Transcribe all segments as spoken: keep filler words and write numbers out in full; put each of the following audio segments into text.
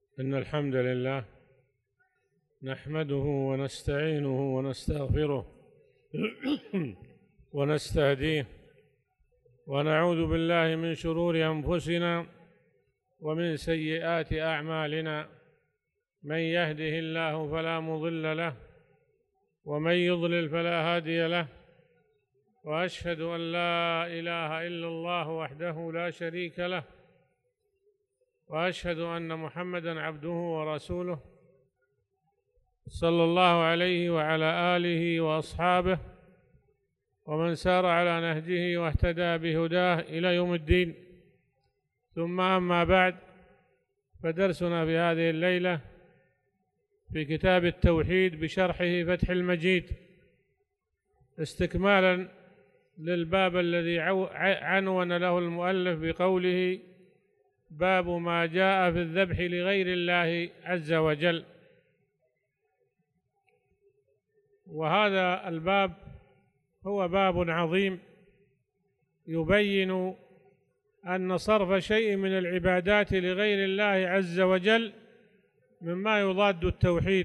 إن الحمد لله نحمده ونستعينه ونستغفره ونستهديه، ونعوذ بالله من شرور أنفسنا ومن سيئات أعمالنا. من يهده الله فلا مضل له، ومن يضلل فلا هادي له، وأشهد أن لا إله إلا الله وحده لا شريك له، وأشهد أن محمدًا عبده ورسوله صلى الله عليه وعلى آله وأصحابه ومن سار على نهجه واهتدى بهداه إلى يوم الدين. ثم أما بعد، فدرسنا في هذه الليلة في كتاب التوحيد بشرحه فتح المجيد، استكمالا للباب الذي عنون له المؤلف بقوله: باب ما جاء في الذبح لغير الله عز وجل. وهذا الباب هو باب عظيم يبين أن صرف شيء من العبادات لغير الله عز وجل مما يضاد التوحيد،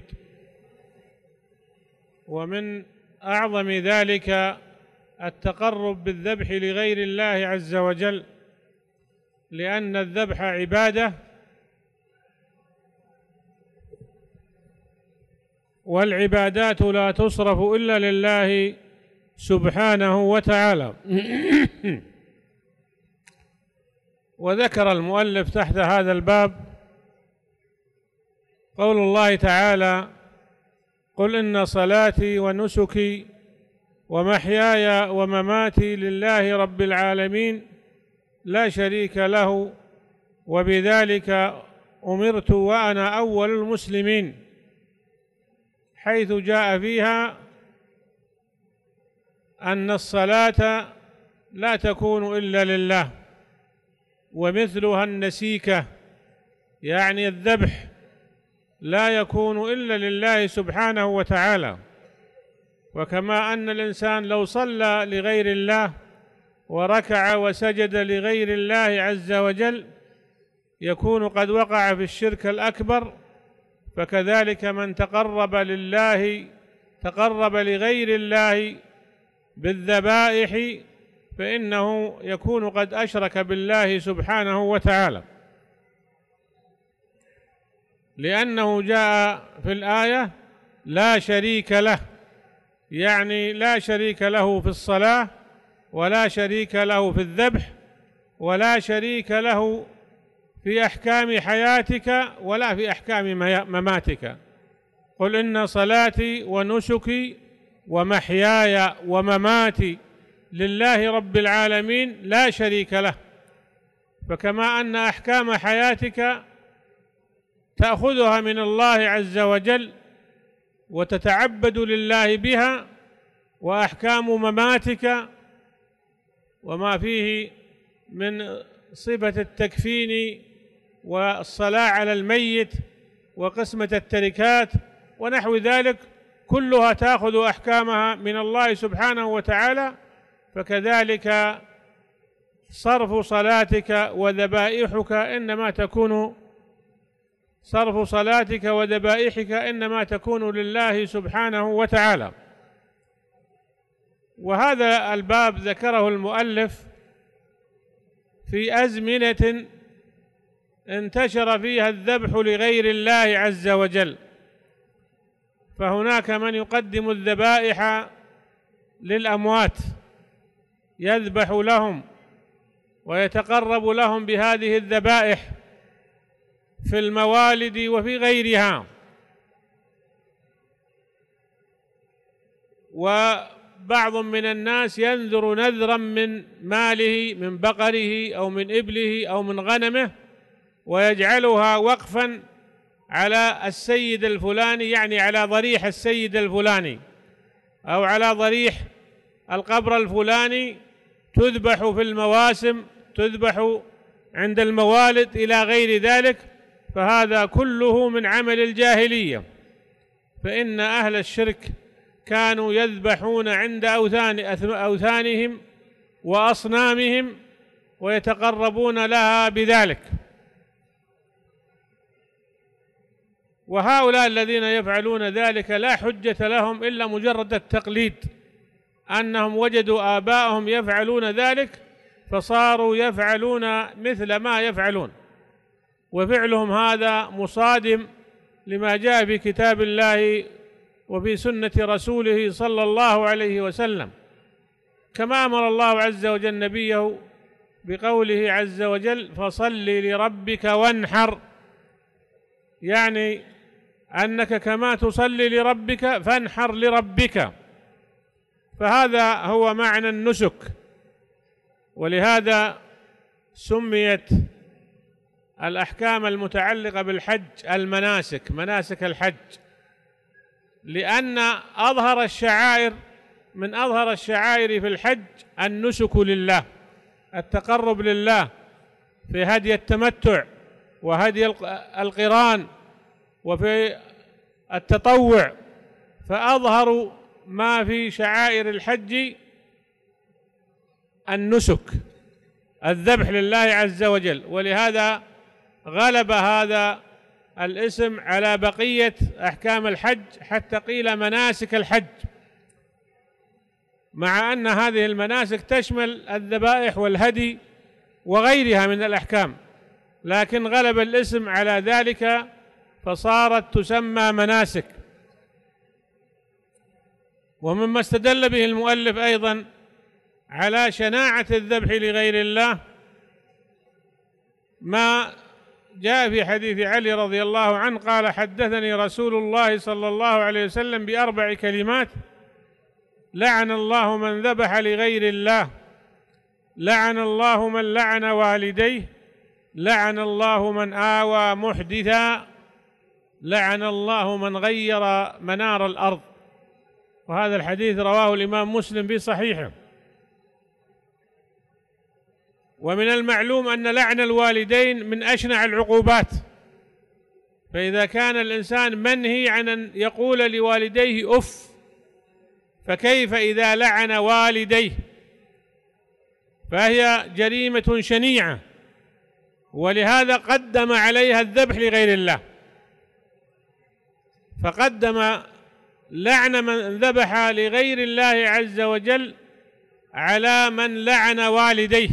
ومن أعظم ذلك التقرب بالذبح لغير الله عز وجل، لأن الذبح عبادة، والعبادات لا تصرف إلا لله سبحانه وتعالى. وذكر المؤلف تحت هذا الباب قول الله تعالى: قل إن صلاتي ونسكي ومحياي ومماتي لله رب العالمين لا شريك له وبذلك أمرت وأنا أول المسلمين، حيث جاء فيها أن الصلاة لا تكون إلا لله، ومثلها النسيكة يعني الذبح لا يكون إلا لله سبحانه وتعالى. وكما أن الإنسان لو صلى لغير الله وركع وسجد لغير الله عز وجل يكون قد وقع في الشرك الأكبر، فكذلك من تقرب لله تقرب لغير الله بالذبائح فإنه يكون قد أشرك بالله سبحانه وتعالى، لأنه جاء في الآية: لا شريك له، يعني لا شريك له في الصلاة، ولا شريك له في الذبح، ولا شريك له في أحكام حياتك ولا في أحكام مماتك. قل إن صلاتي ونسكي ومحياي ومماتي لله رب العالمين لا شريك له. فكما أن أحكام حياتك تأخذها من الله عز وجل وتتعبد لله بها، وأحكام مماتك وما فيه من صفة التكفين والصلاة على الميت وقسمة التركات ونحو ذلك كلها تأخذ أحكامها من الله سبحانه وتعالى. فكذلك صرف صلاتك وذبائحك إنما تكون صرف صلاتك وذبائحك إنما تكون لله سبحانه وتعالى. وهذا الباب ذكره المؤلف في أزمنة انتشر فيها الذبح لغير الله عز وجل، فهناك من يقدم الذبائح للأموات يذبح لهم ويتقرب لهم بهذه الذبائح في الموالد وفي غيرها. وبعض من الناس ينذر نذرا من ماله، من بقره أو من إبله أو من غنمه، ويجعلها وقفا على السيد الفلاني، يعني على ضريح السيد الفلاني أو على ضريح القبر الفلاني، تذبح في المواسم، تذبح عند الموالد إلى غير ذلك. فهذا كله من عمل الجاهلية، فإن أهل الشرك كانوا يذبحون عند أوثان أوثانهم وأصنامهم ويتقربون لها بذلك. وهؤلاء الذين يفعلون ذلك لا حجة لهم إلا مجرد التقليد، أنهم وجدوا آباءهم يفعلون ذلك فصاروا يفعلون مثل ما يفعلون، وفعلهم هذا مصادم لما جاء في كتاب الله وفي سنة رسوله صلى الله عليه وسلم، كما أمر الله عز وجل نبيه بقوله عز وجل: فصل لربك وانحر، يعني أنك كما تصلي لربك فانحر لربك. فهذا هو معنى النسك، ولهذا سميت الأحكام المتعلقة بالحج المناسك، مناسك الحج، لأن أظهر الشعائر من أظهر الشعائر في الحج النسك لله، التقرب لله في هدي التمتع وهدي القران وفي التطوع، فأظهر ما في شعائر الحج النسك، الذبح لله عز وجل، ولهذا غلب هذا الاسم على بقية أحكام الحج حتى قيل مناسك الحج، مع أن هذه المناسك تشمل الذبائح والهدي وغيرها من الأحكام، لكن غلب الاسم على ذلك فصارت تسمى مناسك. ومما استدل به المؤلف أيضا على شناعة الذبح لغير الله ما جاء في حديث علي رضي الله عنه قال: حدثني رسول الله صلى الله عليه وسلم بأربع كلمات: لعن الله من ذبح لغير الله، لعن الله من لعن والديه، لعن الله من آوى محدثا، لعن الله من غير منار الأرض. وهذا الحديث رواه الإمام مسلم في صحيحه. ومن المعلوم أن لعن الوالدين من أشنع العقوبات، فإذا كان الإنسان منهي عن أن يقول لوالديه أف، فكيف إذا لعن والديه؟ فهي جريمة شنيعة، ولهذا قدم عليها الذبح لغير الله، فقدم لعن من ذبح لغير الله عز وجل على من لعن والديه،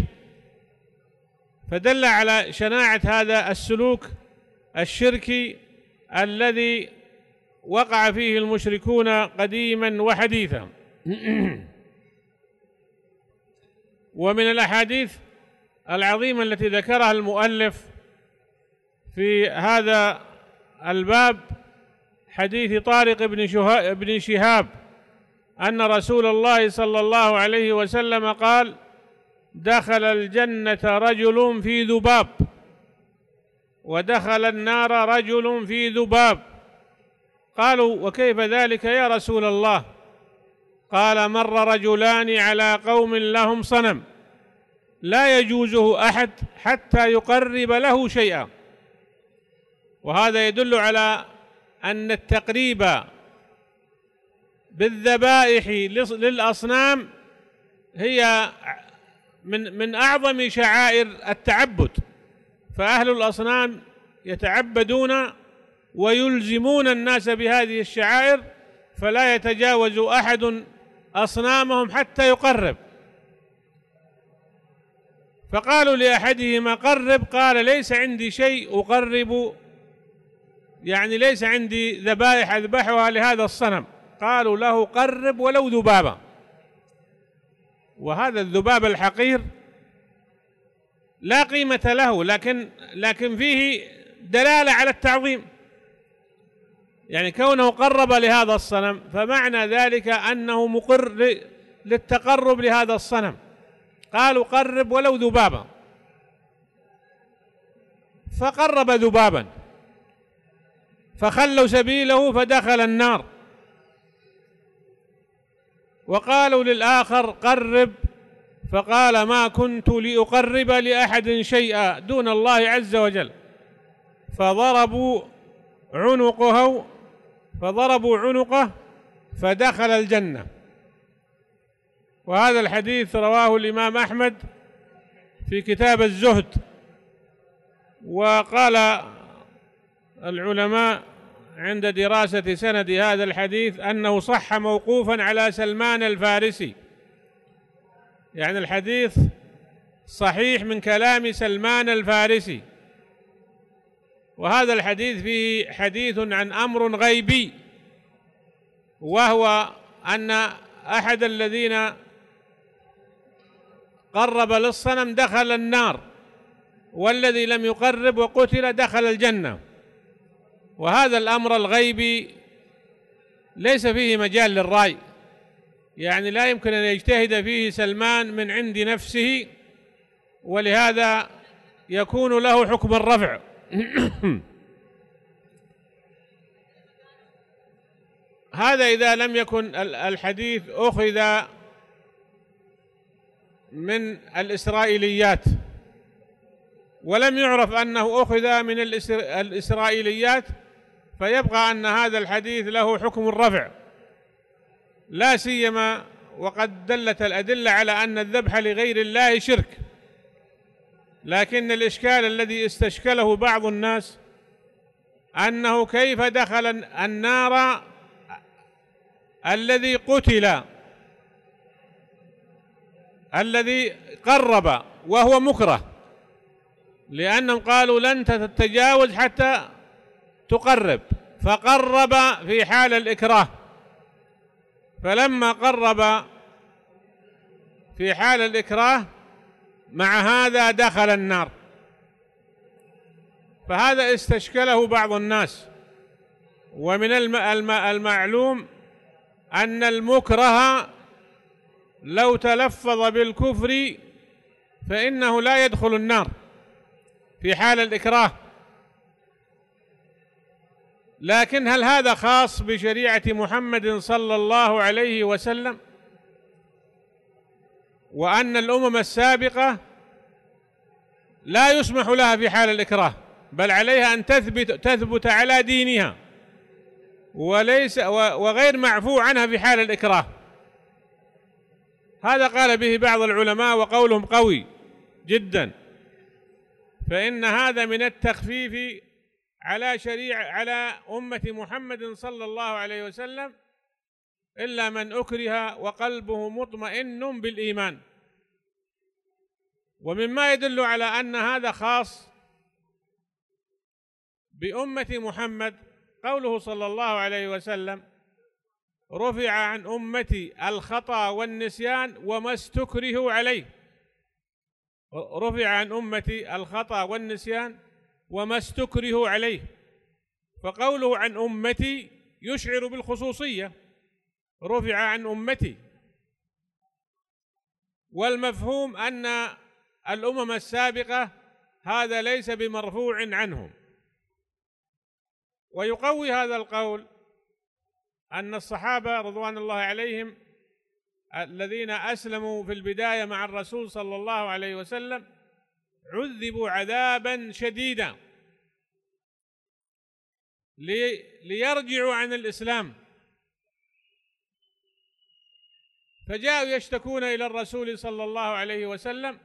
فدل على شناعة هذا السلوك الشركي الذي وقع فيه المشركون قديما وحديثا. ومن الأحاديث العظيمة التي ذكرها المؤلف في هذا الباب حديث طارق بن شهاب أن رسول الله صلى الله عليه وسلم قال: دخل الجنة رجل في ذباب، ودخل النار رجل في ذباب. قالوا: وكيف ذلك يا رسول الله؟ قال: مر رجلان على قوم لهم صنم لا يجوزه أحد حتى يقرب له شيئا. وهذا يدل على أن التقريب بالذبائح للأصنام هي من من أعظم شعائر التعبد، فأهل الأصنام يتعبدون ويلزمون الناس بهذه الشعائر، فلا يتجاوز أحد أصنامهم حتى يقرب. فقالوا لأحدهما: قرب. قال: ليس عندي شيء أقرب، يعني ليس عندي ذبائح أذبحها لهذا الصنم. قالوا له: قرب ولو ذبابا. وهذا الذباب الحقير لا قيمة له، لكن لكن فيه دلالة على التعظيم، يعني كونه قرب لهذا الصنم فمعنى ذلك أنه مقر للتقرب لهذا الصنم. قالوا: قرب ولو ذبابا، فقرب ذبابا فخلوا سبيله فدخل النار. وقالوا للآخر: قرب، فقال: ما كنت لأقرب لأحد شيئا دون الله عز وجل. فضربوا عنقه فضربوا عنقه فدخل الجنة. وهذا الحديث رواه الإمام أحمد في كتاب الزهد. وقال العلماء عند دراسة سند هذا الحديث أنه صح موقوفا على سلمان الفارسي، يعني الحديث صحيح من كلام سلمان الفارسي، وهذا الحديث فيه حديث عن أمر غيبي، وهو أن أحد الذين قرب للصنم دخل النار، والذي لم يقرب وقتل دخل الجنة. وهذا الأمر الغيبي ليس فيه مجال للرأي، يعني لا يمكن أن يجتهد فيه سلمان من عند نفسه، ولهذا يكون له حكم الرفع. هذا إذا لم يكن الحديث أخذ من الإسرائيليات، ولم يعرف أنه أخذ من الإسرائيليات، فيبقى أن هذا الحديث له حكم الرفع، لا سيما وقد دلت الأدلة على أن الذبح لغير الله شرك. لكن الإشكال الذي استشكله بعض الناس أنه كيف دخل النار الذي قتل، الذي قرب وهو مكره، لأنهم قالوا لن تتجاوز حتى تقرب، فقرب في حال الإكراه، فلما قرب في حال الإكراه مع هذا دخل النار، فهذا استشكله بعض الناس. ومن المعلوم أن المكره لو تلفظ بالكفر فإنه لا يدخل النار في حال الإكراه. لكن هل هذا خاص بشريعة محمد صلى الله عليه وسلم؟ وأن الأمم السابقة لا يسمح لها في حال الإكراه، بل عليها أن تثبت تثبت على دينها، وليس وغير معفو عنها في حال الإكراه. هذا قال به بعض العلماء وقولهم قوي جدا، فإن هذا من التخفيف على شريعة على أمة محمد صلى الله عليه وسلم، إلا من أكره وقلبه مطمئن بالإيمان. ومما يدل على أن هذا خاص بأمة محمد قوله صلى الله عليه وسلم: رفع عن أمتي الخطأ والنسيان وما استكرهوا عليه. رفع عن أمتي الخطأ والنسيان وما استكرهوا عليه، فقوله عن أمتي يشعر بالخصوصية، رفع عن أمتي، والمفهوم أن الأمم السابقة هذا ليس بمرفوع عنهم. ويقوي هذا القول أن الصحابة رضوان الله عليهم الذين أسلموا في البداية مع الرسول صلى الله عليه وسلم عذبوا عذابا شديدا ليرجعوا عن الإسلام، فجاءوا يشتكون إلى الرسول صلى الله عليه وسلم،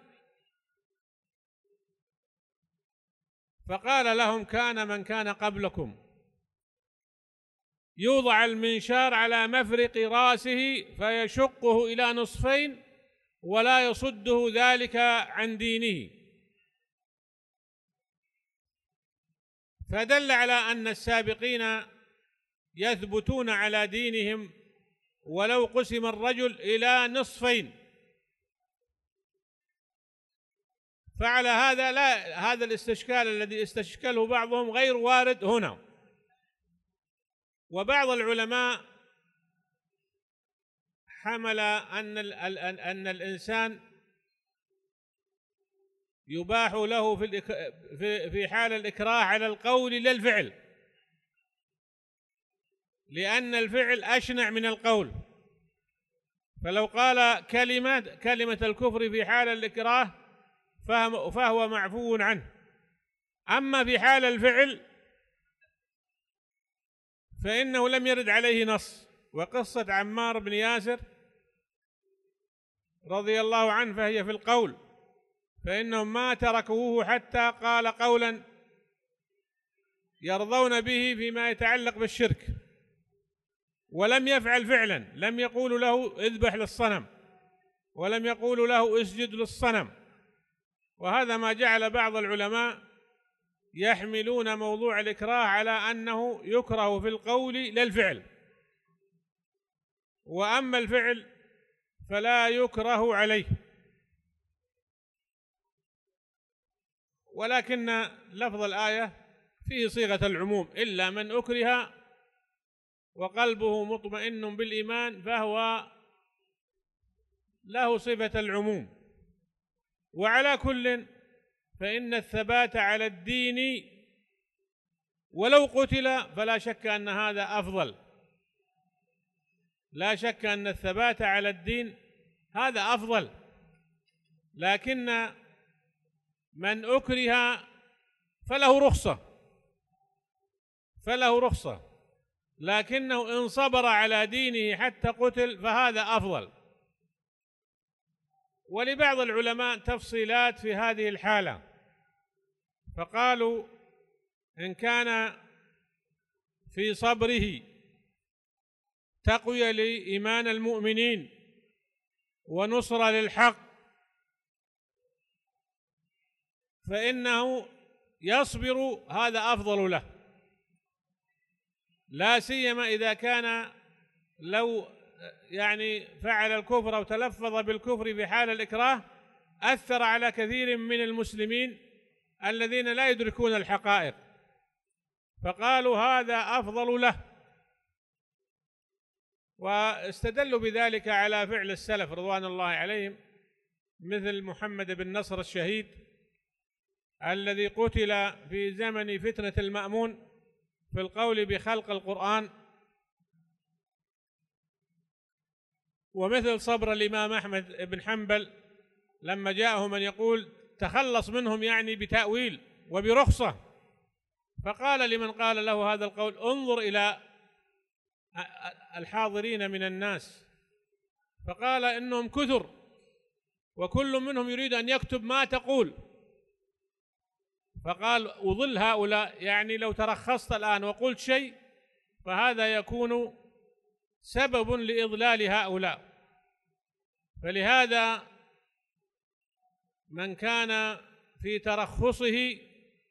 فقال لهم: كان من كان قبلكم يوضع المنشار على مفرق رأسه فيشقه إلى نصفين ولا يصده ذلك عن دينه. فدل على أن السابقين يثبتون على دينهم ولو قسم الرجل إلى نصفين. فعلى هذا لا هذا الاستشكال الذي استشكله بعضهم غير وارد هنا. وبعض العلماء حمل أن أن الإنسان يباح له في في حال الإكراه على القول لا الفعل، لأن الفعل أشنع من القول، فلو قال كلمة كلمة الكفر في حال الإكراه فهو معفو عنه. أما في حال الفعل فإنه لم يرد عليه نص. وقصة عمار بن ياسر رضي الله عنه فهي في القول، فإنهم ما تركوه حتى قال قولا يرضون به فيما يتعلق بالشرك، ولم يفعل فعلا، لم يقولوا له اذبح للصنم، ولم يقولوا له اسجد للصنم. وهذا ما جعل بعض العلماء يحملون موضوع الإكراه على أنه يكره في القول للفعل، وأما الفعل فلا يكره عليه. ولكن لفظ الآية فيه صيغة العموم: إلا من أكره وقلبه مطمئن بالإيمان فهو له صفة العموم. وعلى كل فإن الثبات على الدين ولو قتل فلا شك أن هذا أفضل، لا شك أن الثبات على الدين هذا أفضل. لكن من أكره فله رخصة، فله رخصة، لكنه إن صبر على دينه حتى قتل فهذا أفضل. ولبعض العلماء تفصيلات في هذه الحالة، فقالوا إن كان في صبره تقوية لإيمان المؤمنين ونصرة للحق فإنه يصبر، هذا أفضل له، لا سيما إذا كان لو يعني فعل الكفر أو تلفظ بالكفر في حال الإكراه أثر على كثير من المسلمين الذين لا يدركون الحقائق، فقالوا هذا أفضل له. واستدلوا بذلك على فعل السلف رضوان الله عليهم، مثل محمد بن نصر الشهيد الذي قتل في زمن فتنة المأمون في القول بخلق القرآن، ومثل صبر الإمام أحمد بن حنبل لما جاءه من يقول تخلص منهم يعني بتأويل وبرخصة، فقال لمن قال له هذا القول انظر إلى الحاضرين من الناس، فقال إنهم كثر وكل منهم يريد أن يكتب ما تقول، فقال أظل هؤلاء، يعني لو ترخصت الآن وقلت شيء فهذا يكون سبب لإضلال هؤلاء. فلهذا من كان في ترخصه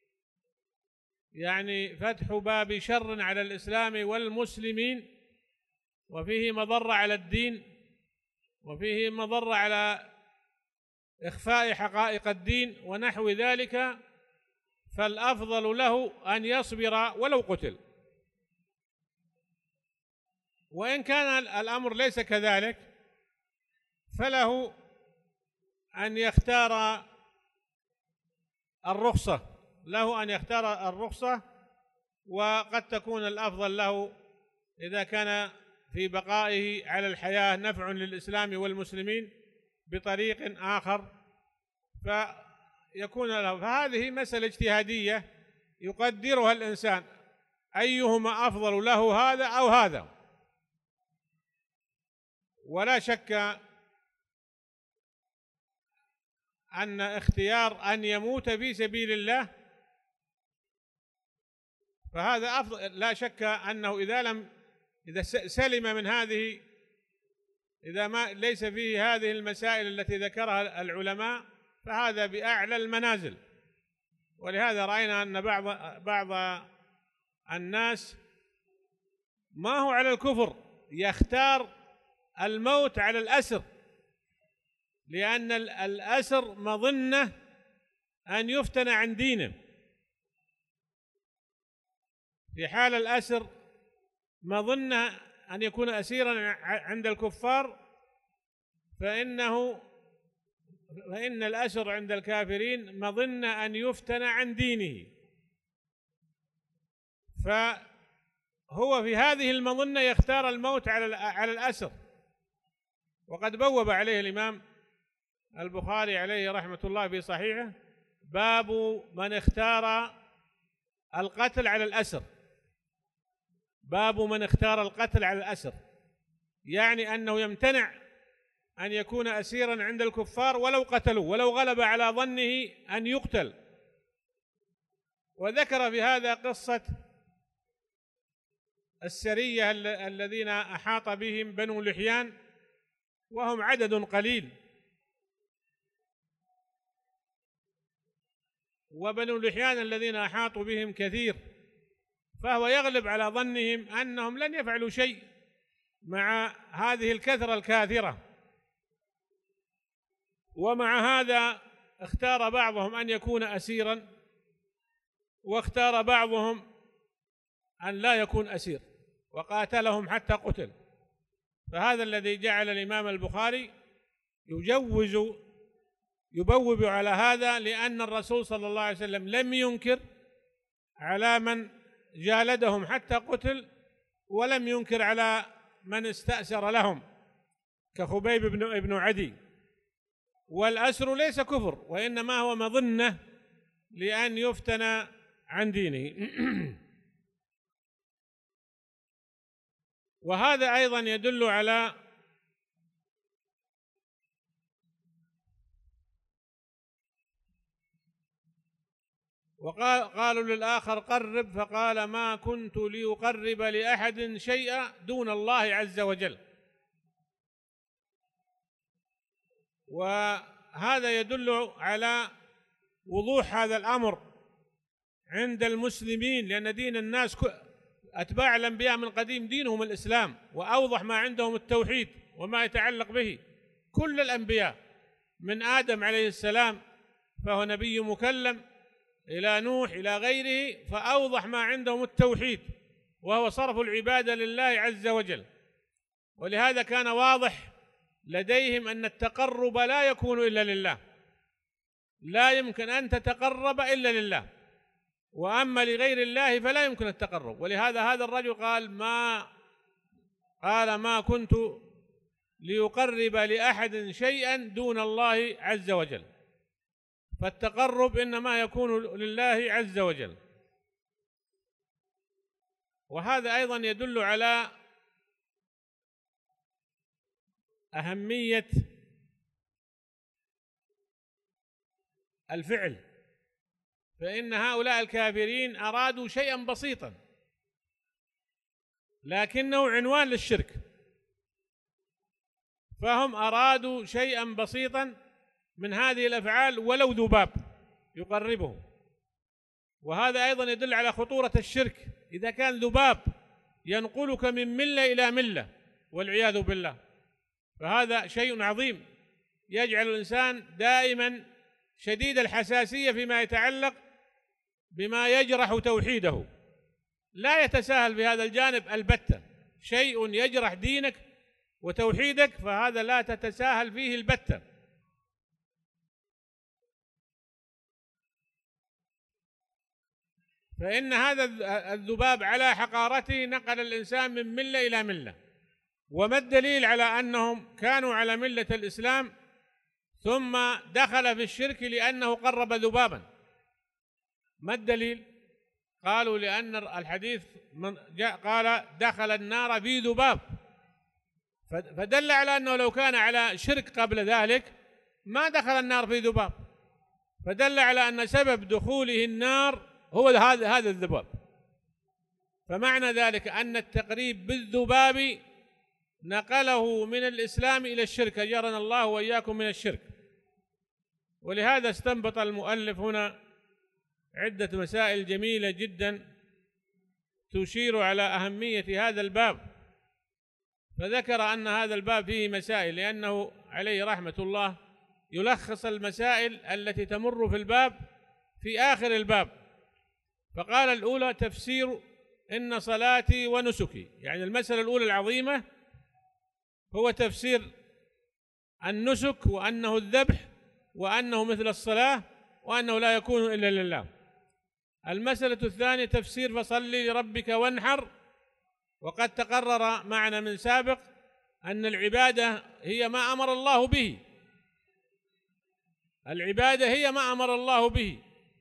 يعني فتح باب شر على الإسلام والمسلمين، وفيه مضرة على الدين، وفيه مضرة على إخفاء حقائق الدين ونحو ذلك، فالأفضل له أن يصبر ولو قتل. وإن كان الأمر ليس كذلك فله أن يختار الرخصة، له أن يختار الرخصة، وقد تكون الأفضل له إذا كان في بقائه على الحياة نفع للإسلام والمسلمين بطريق آخر فيكون له. فهذه مسألة اجتهادية يقدرها الإنسان أيهما أفضل له، هذا أو هذا. ولا شك أن اختيار أن يموت في سبيل الله فهذا أفضل، لا شك أنه إذا لم إذا سلم من هذه، إذا ما ليس فيه هذه المسائل التي ذكرها العلماء فهذا بأعلى المنازل. ولهذا رأينا أن بعض بعض الناس ما هو على الكفر يختار الموت على الأسر، لأن الأسر مظنة أن يفتن عن دينه. في حال الأسر مظنة أن يكون أسيرا عند الكفار، فإنه فإن الأسر عند الكافرين مظنة أن يفتن عن دينه، فهو في هذه المظنة يختار الموت على على الأسر. وقد بوب عليه الإمام البخاري عليه رحمة الله في صحيحه باب من اختار القتل على الأسر، باب من اختار القتل على الأسر، يعني أنه يمتنع أن يكون أسيرا عند الكفار ولو قتلوا، ولو غلب على ظنه أن يقتل، وذكر في هذا قصة السرية الذين أحاط بهم بنو لحيان وهم عدد قليل، وبنو لحيان الذين أحاطوا بهم كثير، فهو يغلب على ظنهم أنهم لن يفعلوا شيء مع هذه الكثرة الكاثرة. ومع هذا اختار بعضهم أن يكون أسيرا، واختار بعضهم أن لا يكون أسير، وقاتلهم حتى قتل. فهذا الذي جعل الإمام البخاري يجوز يبوب على هذا، لأن الرسول صلى الله عليه وسلم لم ينكر على من جالدهم حتى قتل، ولم ينكر على من استأسر لهم كخبيب بن ابن عدي. والأسر ليس كفر، وإنما هو مظنة لأن يفتن عن دينه. وهذا أيضا يدل على وقال قالوا للآخر قرب، فقال ما كنت لأقرب لأحد شيئا دون الله عز وجل. وهذا يدل على وضوح هذا الأمر عند المسلمين، لأن دين الناس أتباع الأنبياء من قديم دينهم الإسلام، وأوضح ما عندهم التوحيد وما يتعلق به. كل الأنبياء من آدم عليه السلام فهو نبي مكلم إلى نوح إلى غيره، فأوضح ما عندهم التوحيد، وهو صرف العبادة لله عز وجل. ولهذا كان واضح لديهم أن التقرب لا يكون إلا لله، لا يمكن أن تتقرب إلا لله، وأما لغير الله فلا يمكن التقرب. ولهذا هذا الرجل قال ما قال ما كنت ليقرب لأحد شيئا دون الله عز وجل، فالتقرب إنما يكون لله عز وجل. وهذا أيضا يدل على أهمية الفعل، فإن هؤلاء الكافرين أرادوا شيئا بسيطا لكنه عنوان للشرك، فهم أرادوا شيئا بسيطا من هذه الأفعال ولو ذباب يقربه. وهذا أيضا يدل على خطورة الشرك، إذا كان ذباب ينقلك من ملة إلى ملة والعياذ بالله، فهذا شيء عظيم يجعل الإنسان دائما شديد الحساسية فيما يتعلق بما يجرح توحيده، لا يتساهل في هذا الجانب البتة. شيء يجرح دينك وتوحيدك فهذا لا تتساهل فيه البتة. فإن هذا الذباب على حقارته نقل الإنسان من ملة إلى ملة. وما الدليل على أنهم كانوا على ملة الإسلام ثم دخل في الشرك لأنه قرب ذبابا؟ ما الدليل؟ قالوا لأن الحديث من جاء قال دخل النار في ذباب، فدل على أنه لو كان على شرك قبل ذلك ما دخل النار في ذباب، فدل على أن سبب دخوله النار هو هذا هذا الذباب. فمعنى ذلك أن التقريب بالذباب نقله من الإسلام إلى الشرك، أجرنا الله وإياكم من الشرك. ولهذا استنبط المؤلف هنا عدة مسائل جميلة جدا تشير على أهمية هذا الباب، فذكر أن هذا الباب فيه مسائل، لأنه عليه رحمة الله يلخص المسائل التي تمر في الباب في آخر الباب. فقال الأولى تفسير إن صلاتي ونسكي، يعني المسألة الأولى العظيمة هو تفسير النسك، وأنه الذبح، وأنه مثل الصلاة، وأنه لا يكون إلا لله. المسألة الثانية تفسير فصلي لربك وانحر، وقد تقرر معنا من سابق أن العبادة هي ما أمر الله به، العبادة هي ما أمر الله به،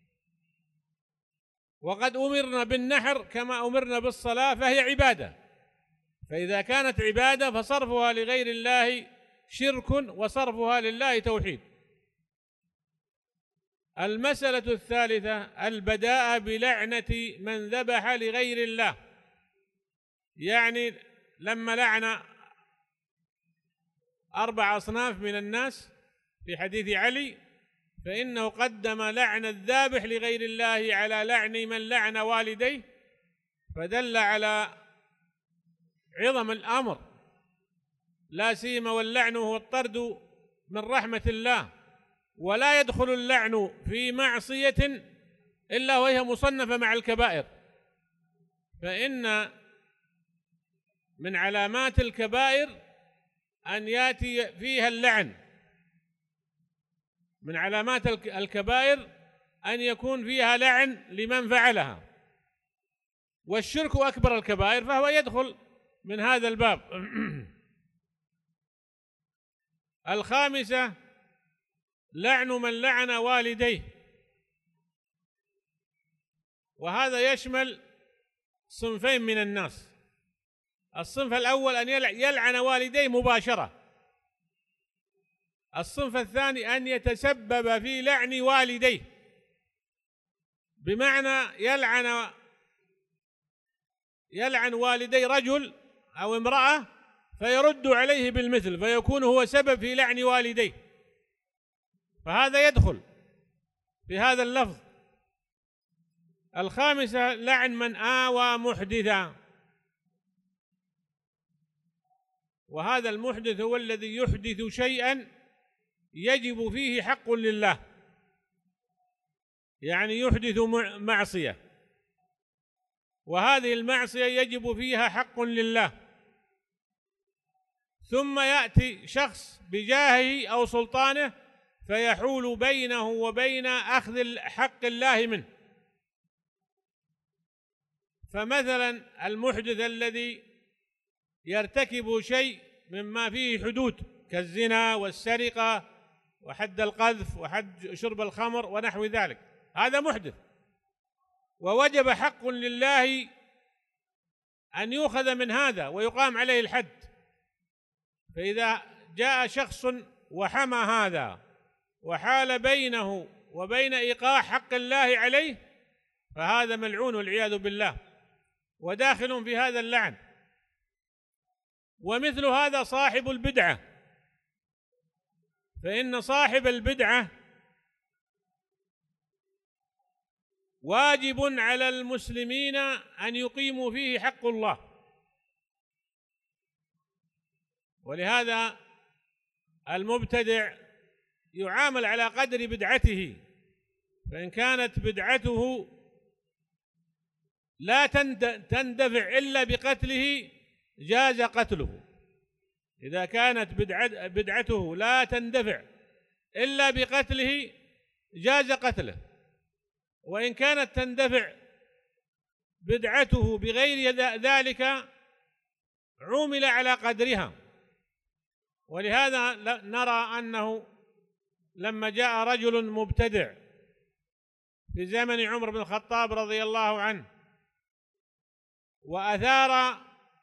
وقد أمرنا بالنحر كما أمرنا بالصلاة فهي عبادة. فإذا كانت عبادة فصرفها لغير الله شرك وصرفها لله توحيد. المسألة الثالثة البداءة بلعنة من ذبح لغير الله، يعني لما لعن أربع أصناف من الناس في حديث علي فإنه قدم لعن الذابح لغير الله على لعن من لعن والديه، فدل على عظم الأمر، لا سيما واللعن هو الطرد من رحمة الله، ولا يدخل اللعن في معصية إلا وهي مصنفة مع الكبائر، فإن من علامات الكبائر أن يأتي فيها اللعن، من علامات الكبائر أن يكون فيها لعن لمن فعلها، والشرك أكبر الكبائر فهو يدخل من هذا الباب. الخامسة لعن من لعن والديه، وهذا يشمل صنفين من الناس. الصنف الأول أن يلعن والديه مباشرة، الصنف الثاني أن يتسبب في لعن والديه، بمعنى يلعن يلعن والدي رجل أو امرأة فيرد عليه بالمثل فيكون هو سبب في لعن والديه، فهذا يدخل في هذا اللفظ. الخامسة لعن من آوى محدثا، وهذا المحدث هو الذي يحدث شيئا يجب فيه حق لله، يعني يحدث معصية، وهذه المعصية يجب فيها حق لله، ثم يأتي شخص بجاهه أو سلطانه فيحول بينه وبين أخذ حق الله منه. فمثلا المحدث الذي يرتكب شيء مما فيه حدود كالزنا والسرقة وحد القذف وحد شرب الخمر ونحو ذلك، هذا محدث ووجب حق لله أن يؤخذ من هذا ويقام عليه الحد، فإذا جاء شخص وحمى هذا وحال بينه وبين إيقاع حق الله عليه فهذا ملعون والعياذ بالله وداخل في هذا اللعن. ومثل هذا صاحب البدعة، فإن صاحب البدعة واجب على المسلمين أن يقيموا فيه حق الله، ولهذا المبتدع يعامل على قدر بدعته، فإن كانت بدعته لا تندفع إلا بقتله جاز قتله، إذا كانت بدعته لا تندفع إلا بقتله جاز قتله، وإن كانت تندفع بدعته بغير ذلك عُمل على قدرها. ولهذا نرى أنه لما جاء رجل مبتدع في زمن عمر بن الخطاب رضي الله عنه وأثار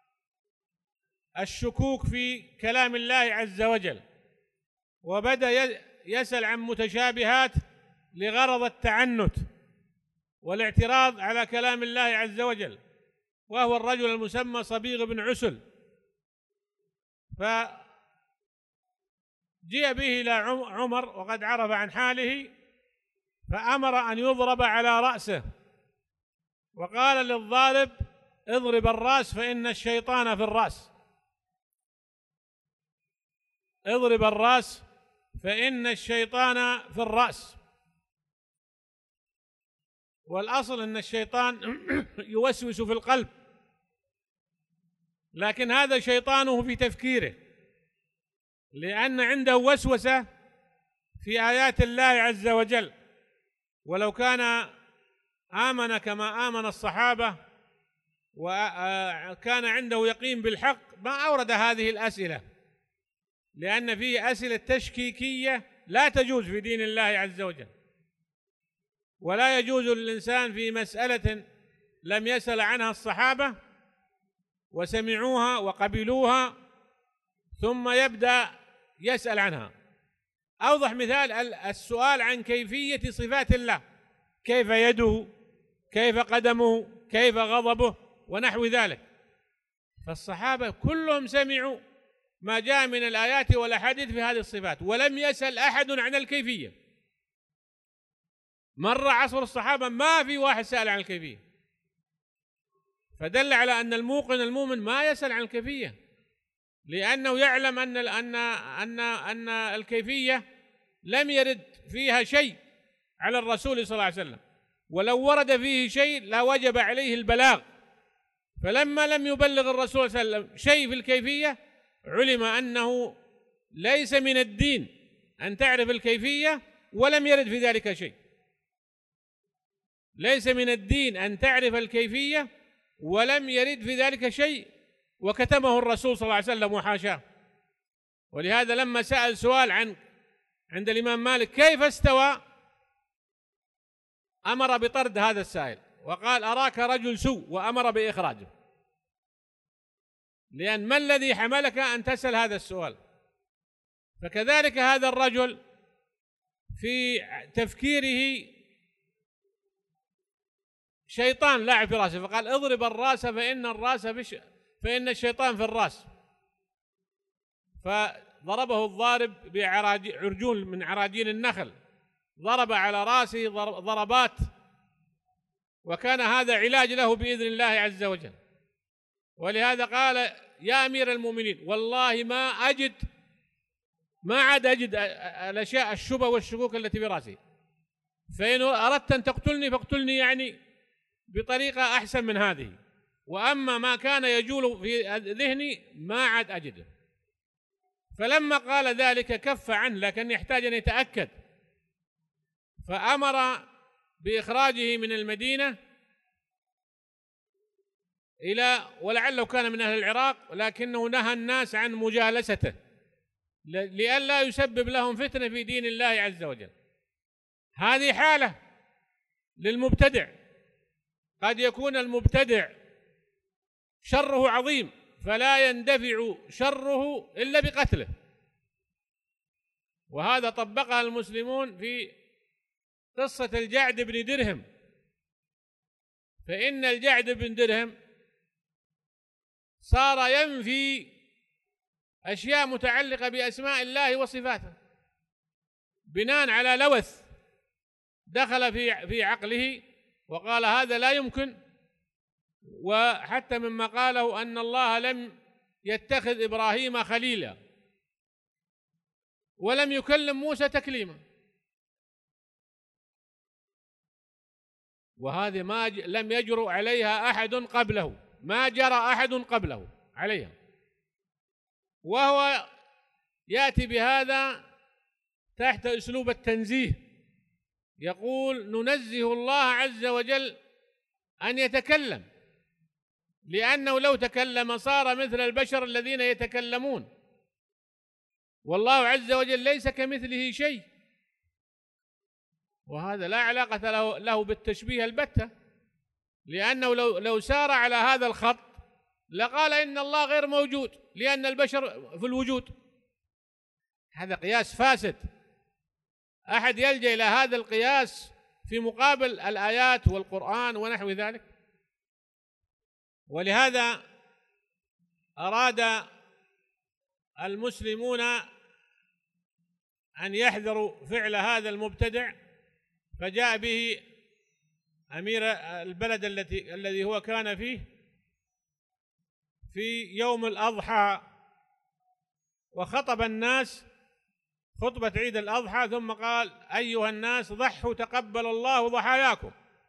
الشكوك في كلام الله عز وجل وبدأ يسأل عن متشابهات لغرض التعنت والاعتراض على كلام الله عز وجل، وهو الرجل المسمى صبيغ بن عسل، فجيء به إلى عمر وقد عرف عن حاله فأمر أن يضرب على رأسه، وقال للضارب اضرب الرأس فإن الشيطان في الرأس، اضرب الرأس فإن الشيطان في الرأس. والأصل أن الشيطان يوسوس في القلب، لكن هذا شيطانه في تفكيره، لأن عنده وسوسة في آيات الله عز وجل، ولو كان آمن كما آمن الصحابة وكان عنده يقين بالحق ما أورد هذه الأسئلة، لأن فيه أسئلة تشكيكية لا تجوز في دين الله عز وجل، ولا يجوز للإنسان في مسألة لم يسأل عنها الصحابة وسمعوها وقبلوها ثم يبدأ يسأل عنها، أوضح مثال السؤال عن كيفية صفات الله، كيف يده، كيف قدمه، كيف غضبه، ونحو ذلك. فالصحابة كلهم سمعوا ما جاء من الآيات والأحاديث في هذه الصفات، ولم يسأل أحد عن الكيفية. مر عصر الصحابة ما في واحد سأل عن الكيفية، فدل على أن الموقن المؤمن ما يسأل عن الكيفية، لأنه يعلم أن أن أن أن الكيفية لم يرد فيها شيء على الرسول صلى الله عليه وسلم، ولو ورد فيه شيء لوجب عليه البلاغ. فلما لم يبلغ الرسول صلى الله عليه وسلم شيء في الكيفية، علم أنه ليس من الدين أن تعرف الكيفية ولم يرد في ذلك شيء. ليس من الدين أن تعرف الكيفية ولم يرد في ذلك شيء، وكتمه الرسول صلى الله عليه وسلم وحاشاه. ولهذا لما سأل سؤال عن عند الإمام مالك كيف استوى، أمر بطرد هذا السائل وقال أراك رجل سوء، وأمر بإخراجه. لأن ما الذي حملك أن تسأل هذا السؤال؟ فكذلك هذا الرجل في تفكيره شيطان لاعب في راسه، فقال اضرب الراس فإن الراس بش فإن الشيطان في الراس. فضربه الضارب بعرجون من عراجين النخل، ضرب على راسه ضربات، وكان هذا علاج له بإذن الله عز وجل. ولهذا قال يا أمير المؤمنين والله ما أجد ما عاد أجد الأشياء الشبه والشكوك التي في راسي، فإن أردت أن تقتلني فاقتلني يعني بطريقة أحسن من هذه، وأما ما كان يجول في ذهني ما عاد أجده. فلما قال ذلك كف عنه، لكن يحتاج أن يتأكد، فأمر بإخراجه من المدينة إلى، ولعله كان من أهل العراق، لكنه نهى الناس عن مجالسته لئلا يسبب لهم فتنة في دين الله عز وجل. هذه حالة للمبتدع، قد يكون المبتدع شره عظيم فلا يندفع شره إلا بقتله، وهذا طبقها المسلمون في قصة الجعد بن درهم. فإن الجعد بن درهم صار ينفي أشياء متعلقة بأسماء الله وصفاته بناء على لوث دخل في في عقله، وقال هذا لا يمكن. وحتى مما قاله أن الله لم يتخذ إبراهيم خليلا ولم يكلم موسى تكليما، وهذه ما لم يجرؤ عليها أحد قبله، ما جرى أحد قبله عليها، وهو يأتي بهذا تحت أسلوب التنزيه، يقول ننزه الله عز وجل أن يتكلم، لأنه لو تكلم صار مثل البشر الذين يتكلمون، والله عز وجل ليس كمثله شيء. وهذا لا علاقة له, له بالتشبيه البتة، لأنه لو, لو سار على هذا الخط لقال إن الله غير موجود لأن البشر في الوجود. هذا قياس فاسد، أحد يلجأ إلى هذا القياس في مقابل الآيات والقرآن ونحو ذلك. ولهذا أراد المسلمون أن يحذروا فعل هذا المبتدع، فجاء به أمير البلد التي الذي هو كان فيه في يوم الأضحى، وخطب الناس خطبة عيد الأضحى، ثم قال أيها الناس ضحوا تقبل الله ضحاياكم،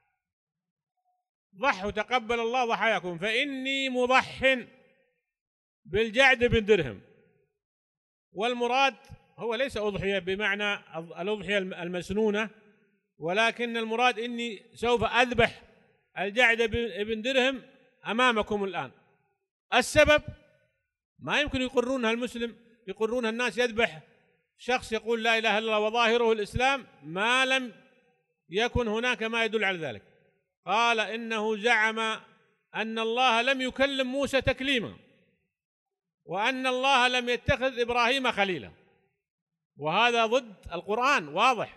ضحوا تقبل الله ضحاياكم، فإني مضح بالجعد بن درهم. والمراد هو ليس أضحية بمعنى الأضحية المسنونة، ولكن المراد إني سوف أذبح الجعد بن درهم أمامكم الآن. السبب ما يمكن يقرونها المسلم، يقرونها الناس يذبح شخص يقول لا إله إلا الله وظاهره الإسلام ما لم يكن هناك ما يدل على ذلك. قال إنه زعم أن الله لم يكلم موسى تكليما، وأن الله لم يتخذ إبراهيم خليلا. وهذا ضد القرآن واضح.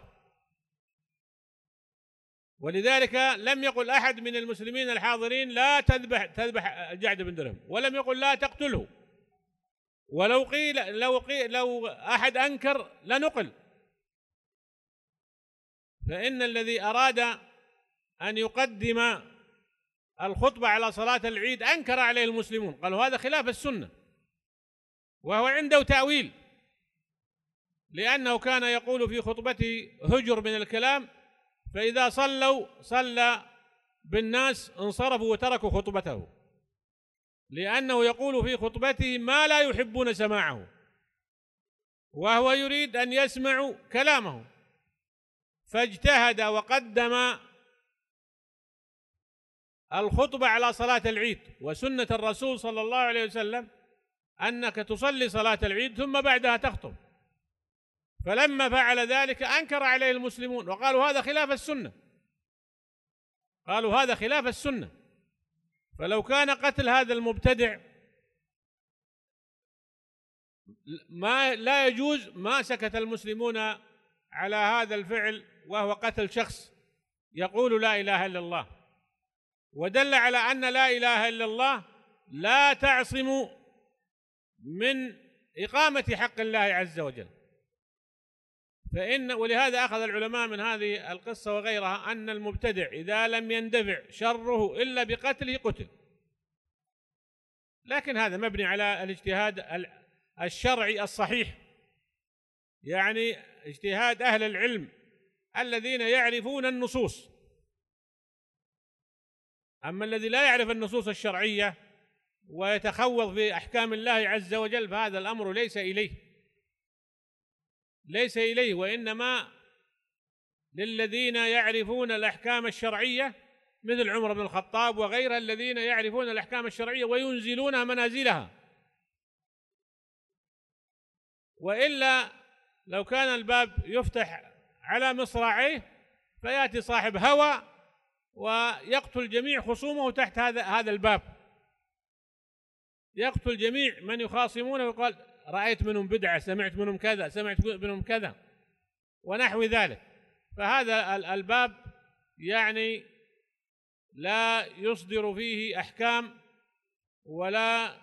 ولذلك لم يقل أحد من المسلمين الحاضرين لا تذبح تذبح الجعد بن درهم، ولم يقل لا تقتله، ولو قيل لو قيل لو أحد أنكر لنقل. فإن الذي أراد أن يقدم الخطبة على صلاة العيد أنكر عليه المسلمون، قالوا هذا خلاف السنة، وهو عنده تأويل، لأنه كان يقول في خطبته هجر من الكلام، فإذا صلوا صلى بالناس انصرفوا وتركوا خطبته، لأنه يقول في خطبته ما لا يحبون سماعه، وهو يريد أن يسمعوا كلامه، فاجتهد وقدم الخطبة على صلاة العيد. وسنة الرسول صلى الله عليه وسلم أنك تصلي صلاة العيد ثم بعدها تخطب، فلما فعل ذلك أنكر عليه المسلمون وقالوا هذا خلاف السنة، قالوا هذا خلاف السنة. فلو كان قتل هذا المبتدع ما لا يجوز ما سكت المسلمون على هذا الفعل، وهو قتل شخص يقول لا إله إلا الله، ودل على أن لا إله إلا الله لا تعصم من إقامة حق الله عز وجل. فإن ولهذا أخذ العلماء من هذه القصة وغيرها أن المبتدع إذا لم يندفع شره إلا بقتله قتل، لكن هذا مبني على الاجتهاد الشرعي الصحيح، يعني اجتهاد أهل العلم الذين يعرفون النصوص. أما الذي لا يعرف النصوص الشرعية ويتخوض في أحكام الله عز وجل فهذا الأمر ليس إليه ليس إليه وإنما للذين يعرفون الأحكام الشرعية مثل عمر بن الخطاب وغيره، الذين يعرفون الأحكام الشرعية وينزلونها منازلها. وإلا لو كان الباب يفتح على مصراعيه فيأتي صاحب هوى ويقتل جميع خصومه تحت هذا هذا الباب، يقتل جميع من يخاصمونه ويقال رأيت منهم بدعة، سمعت منهم كذا، سمعت منهم كذا ونحو ذلك. فهذا الباب يعني لا يصدر فيه أحكام ولا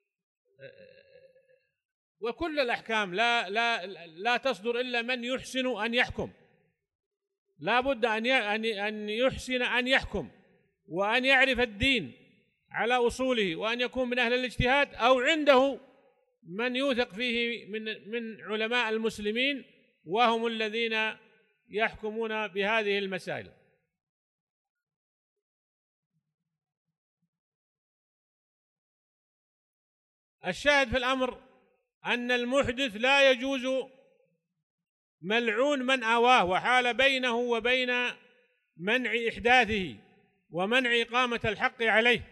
وكل الأحكام لا لا لا تصدر إلا من يحسن أن يحكم، لا بد أن أن يحسن أن يحكم وأن يعرف الدين على أصوله، وأن يكون من أهل الاجتهاد أو عنده من يوثق فيه من من علماء المسلمين وهم الذين يحكمون بهذه المسائل. الشاهد في الأمر أن المحدث لا يجوز ملعون من آواه وحال بينه وبين منع إحداثه ومنع إقامة الحق عليه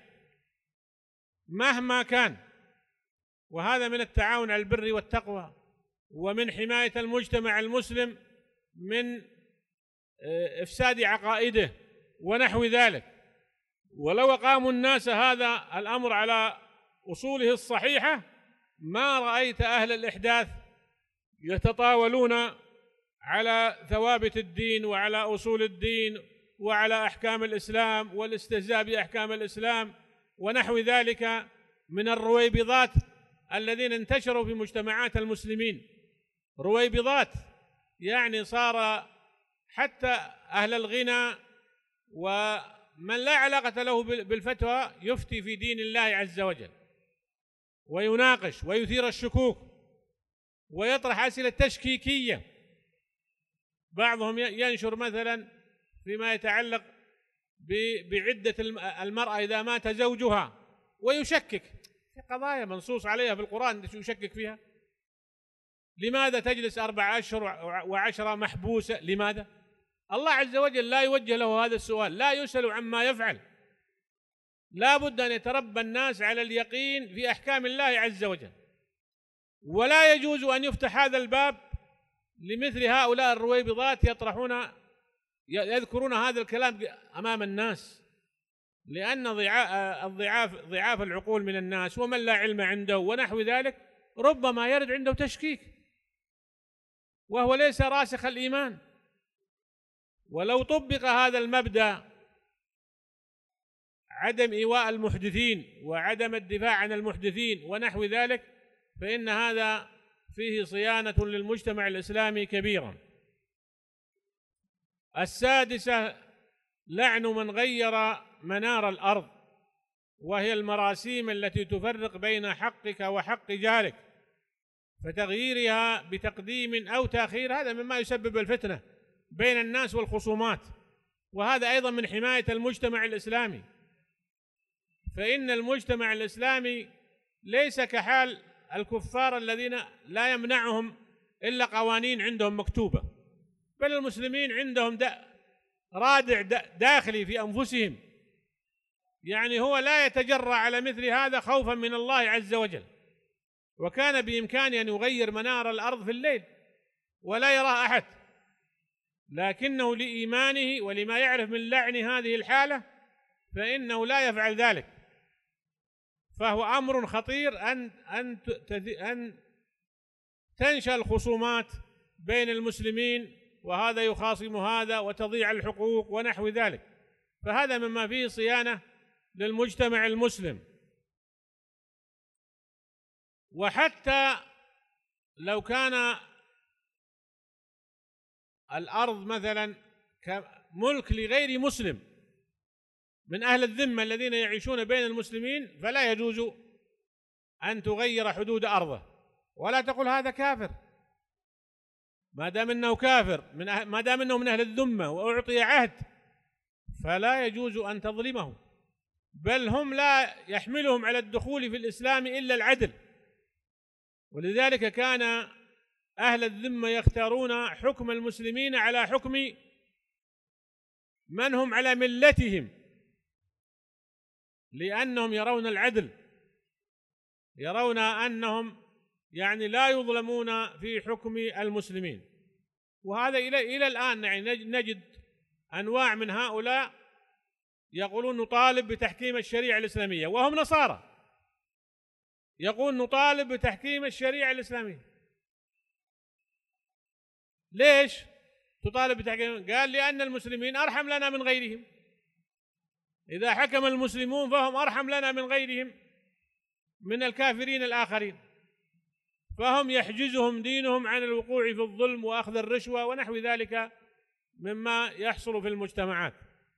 مهما كان، وهذا من التعاون على البر والتقوى ومن حماية المجتمع المسلم من إفساد عقائده ونحو ذلك. ولو أقاموا الناس هذا الأمر على أصوله الصحيحة ما رأيت أهل الإحداث يتطاولون على ثوابت الدين وعلى أصول الدين وعلى أحكام الإسلام والاستهزاء بأحكام الإسلام ونحو ذلك من الرويبضات الذين انتشروا في مجتمعات المسلمين. رويبضات يعني صار حتى أهل الغنى ومن لا علاقة له بالفتوى يفتي في دين الله عز وجل ويناقش ويثير الشكوك ويطرح أسئلة تشكيكية. بعضهم ينشر مثلا فيما يتعلق بعدة المرأة إذا مات زوجها ويشكك في قضايا منصوص عليها في القرآن، يشكك فيها. لماذا تجلس أربع أشهر وعشرة محبوسة؟ لماذا؟ الله عز وجل لا يوجه له هذا السؤال، لا يسأل عما يفعل. لا بد أن يتربى الناس على اليقين في أحكام الله عز وجل، ولا يجوز أن يفتح هذا الباب لمثل هؤلاء الرويبضات يطرحون يذكرون هذا الكلام أمام الناس، لأن الضعاف ضعاف العقول من الناس ومن لا علم عنده ونحو ذلك ربما يرد عنده تشكيك. وهو ليس راسخ الإيمان. ولو طبق هذا المبدأ عدم إيواء المحدثين وعدم الدفاع عن المحدثين ونحو ذلك، فإن هذا فيه صيانة للمجتمع الإسلامي كبيرا. السادسة لعن من غير منار الأرض، وهي المراسيم التي تفرق بين حقك وحق جارك، فتغييرها بتقديم أو تأخير هذا مما يسبب الفتنة بين الناس والخصومات، وهذا أيضا من حماية المجتمع الإسلامي. فإن المجتمع الإسلامي ليس كحال الكفار الذين لا يمنعهم إلا قوانين عندهم مكتوبة، بل المسلمين عندهم رادع داخلي في أنفسهم، يعني هو لا يتجرأ على مثل هذا خوفا من الله عز وجل. وكان بإمكانه أن يغير منار الأرض في الليل ولا يراه أحد، لكنه لإيمانه ولما يعرف من لعن هذه الحالة فإنه لا يفعل ذلك. فهو أمر خطير أن أن أن تنشأ الخصومات بين المسلمين، وهذا يخاصم هذا وتضيع الحقوق ونحو ذلك. فهذا مما فيه صيانة للمجتمع المسلم. وحتى لو كان الأرض مثلا ملك لغير مسلم من أهل الذمة الذين يعيشون بين المسلمين، فلا يجوز أن تغير حدود أرضه، ولا تقول هذا كافر ما دام أنه كافر، من أه... ما دام أنه من أهل الذمة وأعطي عهد، فلا يجوز أن تظلمه. بل هم لا يحملهم على الدخول في الإسلام إلا العدل، ولذلك كان أهل الذمة يختارون حكم المسلمين على حكم من هم على ملتهم، لأنهم يرون العدل، يرون أنهم يعني لا يظلمون في حكم المسلمين. وهذا إلى إلى الآن يعني نجد أنواع من هؤلاء يقولون نطالب بتحكيم الشريعة الإسلامية، وهم نصارى، يقول نطالب بتحكيم الشريعة الإسلامية. ليش تطالب بتحكيم؟ قال لأن المسلمين أرحم لنا من غيرهم، إذا حكم المسلمون فهم أرحم لنا من غيرهم من الكافرين الآخرين، فهم يحجزهم دينهم عن الوقوع في الظلم وأخذ الرشوة ونحو ذلك مما يحصل في المجتمعات.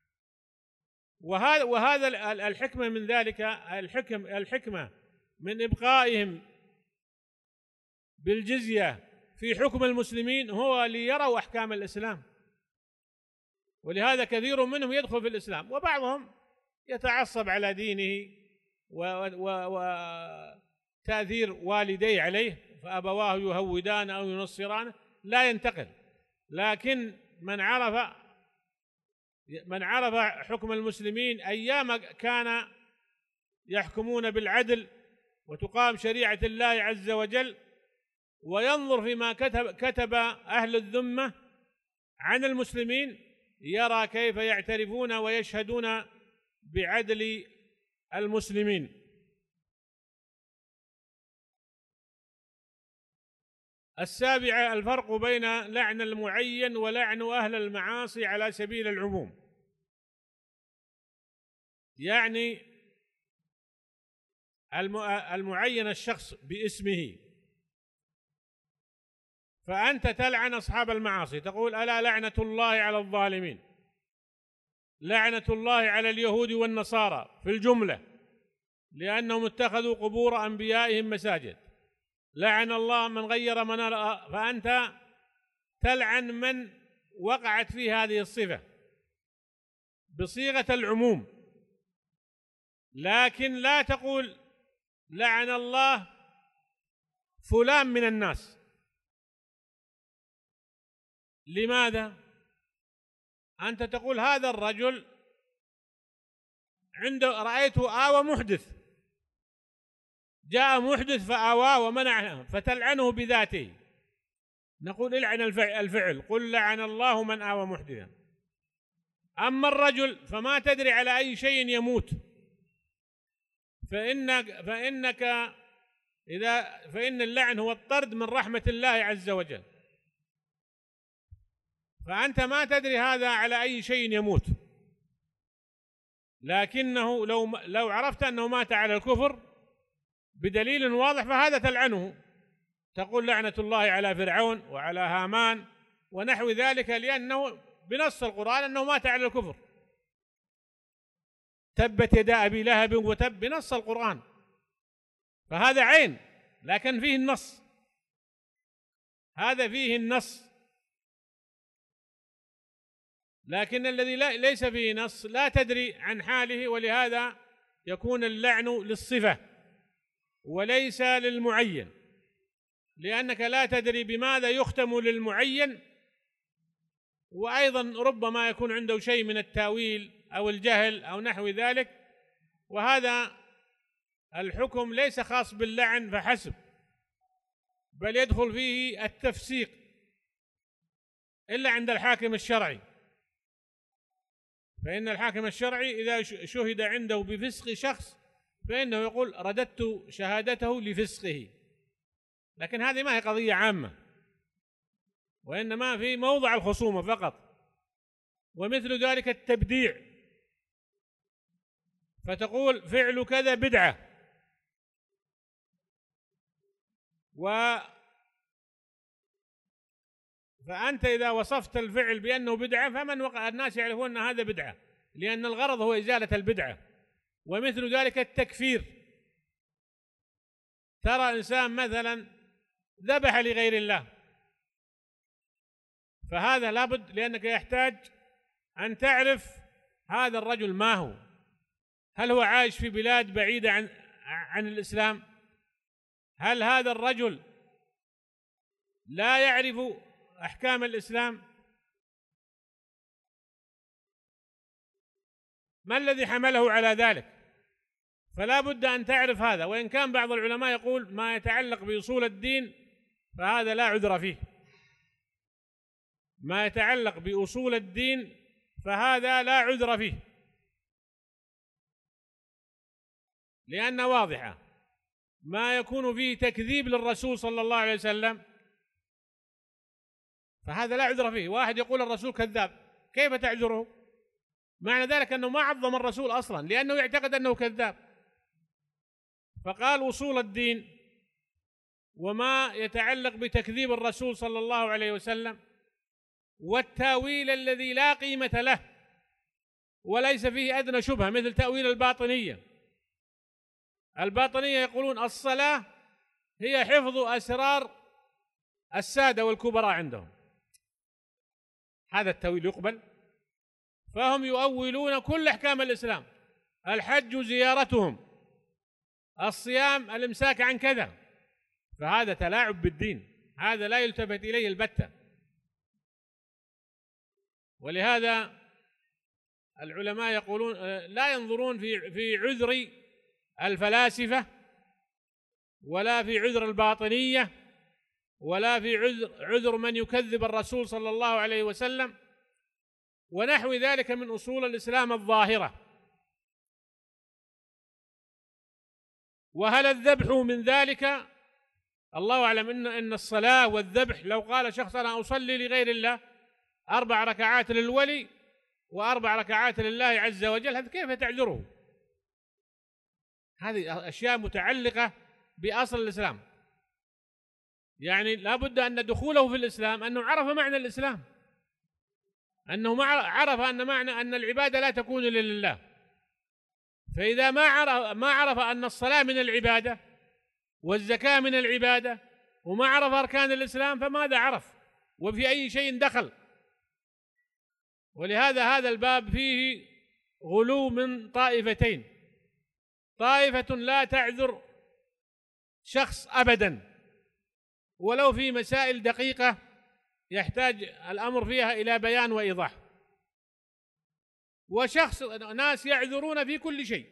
وهذا وهذا الحكمة من ذلك، الحكم الحكمة من إبقائهم بالجزية في حكم المسلمين هو ليروا أحكام الإسلام، ولهذا كثير منهم يدخل في الإسلام، وبعضهم يتعصب على دينه وتأثير والديه عليه فأبواه يهودان أو ينصران لا ينتقل. لكن من عرف من عرف حكم المسلمين أيام كان يحكمون بالعدل وتقام شريعة الله عز وجل، وينظر فيما كتب, كتب أهل الذمة عن المسلمين، يرى كيف يعترفون ويشهدون بعدل المسلمين. السابعة الفرق بين لعن المعين ولعن أهل المعاصي على سبيل العموم. يعني المعين الشخص باسمه، فأنت تلعن أصحاب المعاصي، تقول ألا لعنة الله على الظالمين، لعنة الله على اليهود والنصارى في الجملة لأنهم اتخذوا قبور أنبيائهم مساجد، لعن الله من غير منار، فأنت تلعن من وقعت فيه هذه الصفة بصيغة العموم، لكن لا تقول لعن الله فلان من الناس. لماذا؟ أنت تقول هذا الرجل عنده رأيته آوى محدث، جاء محدث فآواه ومنعه، فتلعنه بذاته. نقول العن الفعل، قل لعن الله من آوى محدثا. أما الرجل فما تدري على أي شيء يموت، فإنك فإنك إذا فإن اللعن هو الطرد من رحمة الله عز وجل، فأنت ما تدري هذا على أي شيء يموت، لكنه لو لو عرفت أنه مات على الكفر بدليل واضح فهذا تلعنه، تقول لعنة الله على فرعون وعلى هامان ونحو ذلك، لأنه بنص القرآن أنه مات على الكفر. تبت يدا أبي لهب وتب بنص القرآن، فهذا عين، لكن فيه النص، هذا فيه النص. لكن الذي ليس فيه نص لا تدري عن حاله، ولهذا يكون اللعن للصفة وليس للمعين، لأنك لا تدري بماذا يختم للمعين، وأيضا ربما يكون عنده شيء من التاويل أو الجهل أو نحو ذلك، وهذا الحكم ليس خاص باللعن فحسب، بل يدخل فيه التفسيق إلا عند الحاكم الشرعي، فإن الحاكم الشرعي إذا شهد عنده بفسق شخص فإنه يقول رددت شهادته لفسقه، لكن هذه ما هي قضية عامة، وإنما في موضع الخصومة فقط. ومثل ذلك التبديع، فتقول فعل كذا بدعة، و فأنت إذا وصفت الفعل بأنه بدعة فمن وقع الناس يعرفون أن هذا بدعة، لأن الغرض هو إزالة البدعة. ومثل ذلك التكفير، ترى إنسان مثلا ذبح لغير الله، فهذا لابد لأنك يحتاج أن تعرف هذا الرجل ما هو، هل هو عايش في بلاد بعيدة عن عن الإسلام؟ هل هذا الرجل لا يعرف أحكام الإسلام؟ ما الذي حمله على ذلك؟ فلا بد أن تعرف هذا. وإن كان بعض العلماء يقول ما يتعلق بأصول الدين فهذا لا عذر فيه، ما يتعلق بأصول الدين فهذا لا عذر فيه، لأنه واضحة. ما يكون فيه تكذيب للرسول صلى الله عليه وسلم فهذا لا عذر فيه. واحد يقول الرسول كذاب، كيف تعذره؟ معنى ذلك أنه ما عظم الرسول أصلا، لأنه يعتقد أنه كذاب. فقال أصول الدين وما يتعلق بتكذيب الرسول صلى الله عليه وسلم والتاويل الذي لا قيمة له وليس فيه أدنى شبهة، مثل تأويل الباطنية. الباطنية يقولون الصلاة هي حفظ أسرار السادة والكبراء عندهم، هذا التأويل يقبل؟ فهم يؤولون كل أحكام الإسلام، الحج زيارتهم، الصيام الإمساك عن كذا، فهذا تلاعب بالدين، هذا لا يلتفت إليه البتة. ولهذا العلماء يقولون لا ينظرون في في عذر الفلاسفة ولا في عذر الباطنية ولا في عذر عذر من يكذب الرسول صلى الله عليه وسلم ونحو ذلك من أصول الإسلام الظاهرة. وهل الذبح من ذلك؟ الله أعلم إن إن الصلاة والذبح، لو قال شخص أنا أصلي لغير الله أربع ركعات للولي وأربع ركعات لله عز وجل، هذا كيف تعذره؟ هذه أشياء متعلقة بأصل الإسلام، يعني لا بد أن دخوله في الإسلام أنه عرف معنى الإسلام، أنه عرف أن معنى أن العبادة لا تكون إلا لله. فإذا ما عرف ما عرف أن الصلاة من العبادة والزكاة من العبادة وما عرف أركان الإسلام فماذا عرف؟ وفي أي شيء دخل؟ ولهذا هذا الباب فيه غلو من طائفتين، طائفة لا تعذر شخص أبدا ولو في مسائل دقيقة يحتاج الأمر فيها إلى بيان وإيضاح، وشخص ناس يعذرون في كل شيء،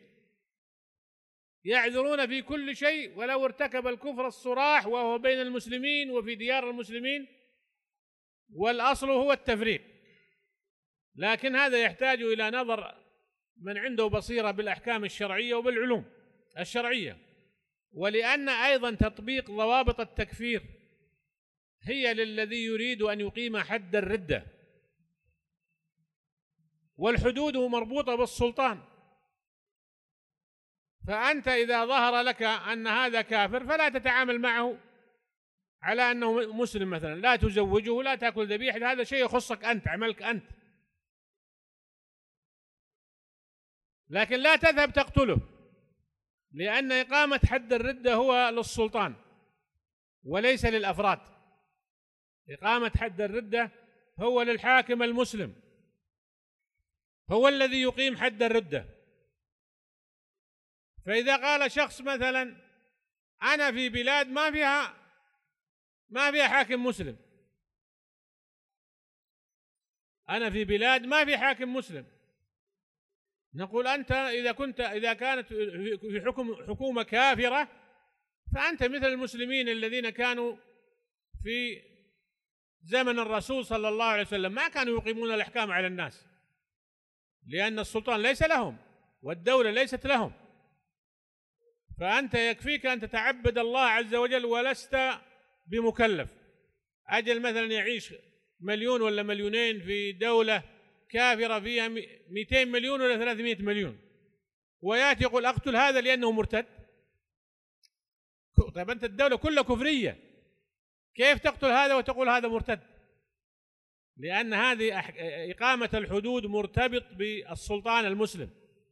يعذرون في كل شيء ولو ارتكب الكفر الصراح وهو بين المسلمين وفي ديار المسلمين، والأصل هو التفريق. لكن هذا يحتاج إلى نظر من عنده بصيرة بالأحكام الشرعية وبالعلوم الشرعية، ولأن أيضا تطبيق ضوابط التكفير هي للذي يريد أن يقيم حد الردة، والحدود مربوطة بالسلطان. فأنت إذا ظهر لك أن هذا كافر فلا تتعامل معه على أنه مسلم مثلا، لا تزوجه، لا تأكل ذبيحة، هذا شيء يخصك أنت، عملك أنت، لكن لا تذهب تقتله، لأن إقامة حد الردة هو للسلطان وليس للأفراد. إقامة حد الردة هو للحاكم المسلم، هو الذي يقيم حد الردة. فإذا قال شخص مثلا أنا في بلاد ما فيها ما فيها حاكم مسلم، أنا في بلاد ما في حاكم مسلم، نقول أنت إذا كنت إذا كانت في حكم حكومة كافرة فأنت مثل المسلمين الذين كانوا في زمن الرسول صلى الله عليه وسلم، ما كانوا يقيمون الأحكام على الناس، لأن السلطان ليس لهم والدولة ليست لهم. فأنت يكفيك أن تتعبد الله عز وجل ولست بمكلف. أجل مثلا يعيش مليون ولا مليونين في دولة كافرة فيها مئتين مليون ولا ثلاثمائة مليون، ويأتي يقول أقتل هذا لأنه مرتد. طيب أنت الدولة كلها كفرية، كيف تقتل هذا وتقول هذا مرتد؟ لأن هذه إقامة الحدود مرتبط بالسلطان المسلم.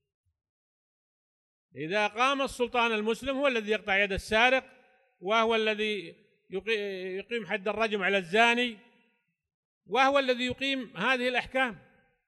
إذا قام السلطان المسلم هو الذي يقطع يد السارق، وهو الذي يقيم حد الرجم على الزاني، وهو الذي يقيم هذه الأحكام.